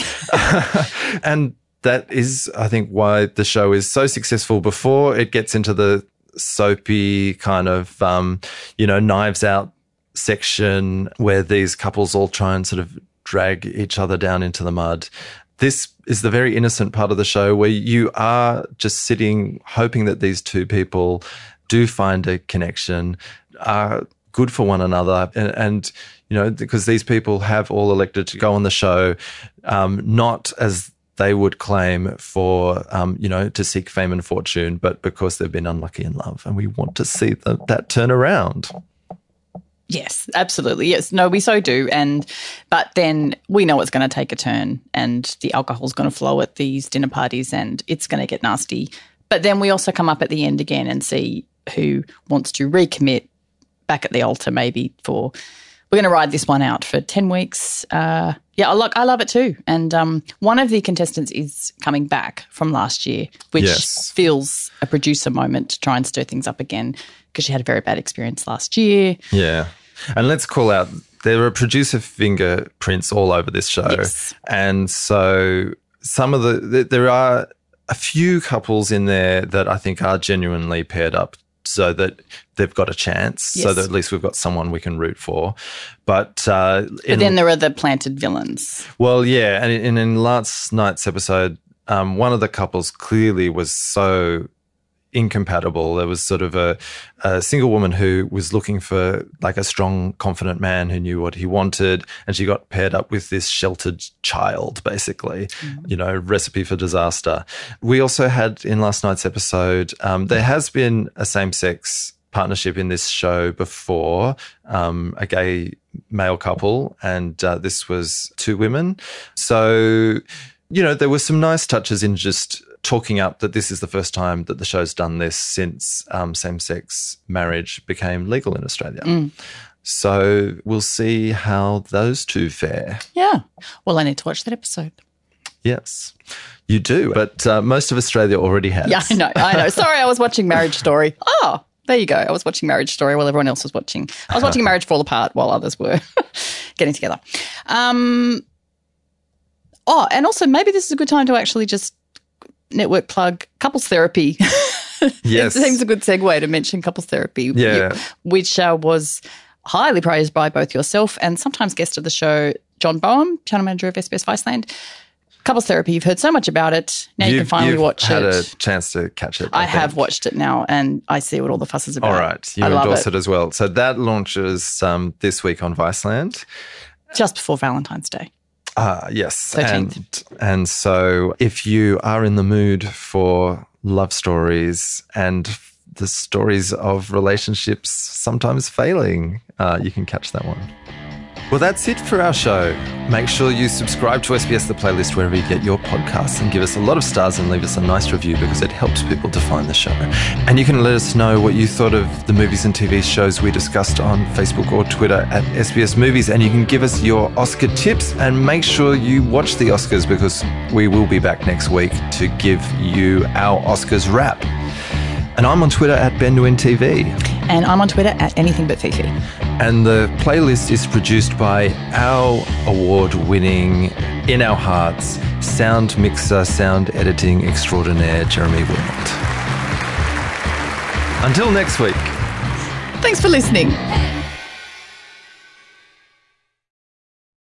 S3: And that is, I think, why the show is so successful before it gets into the soapy kind of, Knives Out section where these couples all try and sort of drag each other down into the mud. This is the very innocent part of the show where you are just sitting hoping that these two people do find a connection, are good for one another. And because these people have all elected to go on the show, not as they would claim for, to seek fame and fortune, but because they've been unlucky in love. And we want to see that turn around.
S2: Yes, absolutely. Yes. No, we so do. But then we know it's going to take a turn and the alcohol's going to flow at these dinner parties and it's going to get nasty. But then we also come up at the end again and see who wants to recommit back at the altar maybe for we're going to ride this one out for 10 weeks. I love it too. And one of the contestants is coming back from last year, which feels a producer moment to try and stir things up again because she had a very bad experience last year.
S3: Yeah. And let's call out, there are producer fingerprints all over this show.
S2: Yes.
S3: And so there are a few couples in there that I think are genuinely paired up so that they've got a chance, so that at least we've got someone we can root for. But
S2: then there are the planted villains.
S3: Well, yeah, and in last night's episode, one of the couples clearly was so incompatible. There was sort of a single woman who was looking for like a strong, confident man who knew what he wanted, and she got paired up with this sheltered child, basically, recipe for disaster. We also had in last night's episode, there has been a same-sex partnership in this show before, a gay male couple, and this was 2 women. So, there were some nice touches in just talking up that this is the first time that the show's done this since same-sex marriage became legal in Australia. So we'll see how those 2 fare.
S2: Yeah. Well, I need to watch that episode.
S3: Yes, you do. But most of Australia already has.
S2: Yeah, I know. Sorry, I was watching Marriage Story. Oh, there you go. I was watching Marriage Story while everyone else was watching. I was watching Marriage Fall Apart while others were getting together. And also maybe this is a good time to actually just network plug couples therapy.
S3: Yes.
S2: It seems a good segue to mention couples therapy, which was highly praised by both yourself and sometimes guest of the show, John Boehm, channel manager of SBS Viceland. Couples therapy, you've heard so much about it. Now you can finally watch it.
S3: You've had a chance to catch it.
S2: I have watched it now and I see what all the fuss is about.
S3: All right. You endorse it as well. So that launches this week on Viceland.
S2: Just before Valentine's Day.
S3: Yes.
S2: 13th.
S3: And so if you are in the mood for love stories and the stories of relationships sometimes failing, you can catch that one. Well, that's it for our show. Make sure you subscribe to SBS The Playlist wherever you get your podcasts and give us a lot of stars and leave us a nice review because it helps people to find the show. And you can let us know what you thought of the movies and TV shows we discussed on Facebook or Twitter at SBS Movies. And you can give us your Oscar tips and make sure you watch the Oscars because we will be back next week to give you our Oscars wrap. And I'm on Twitter at BenDuinTV.
S2: And I'm on Twitter at AnythingButFifi.
S3: And the playlist is produced by our award-winning, in our hearts, sound mixer, sound editing extraordinaire, Jeremy Wilmot. Until next week.
S2: Thanks for listening.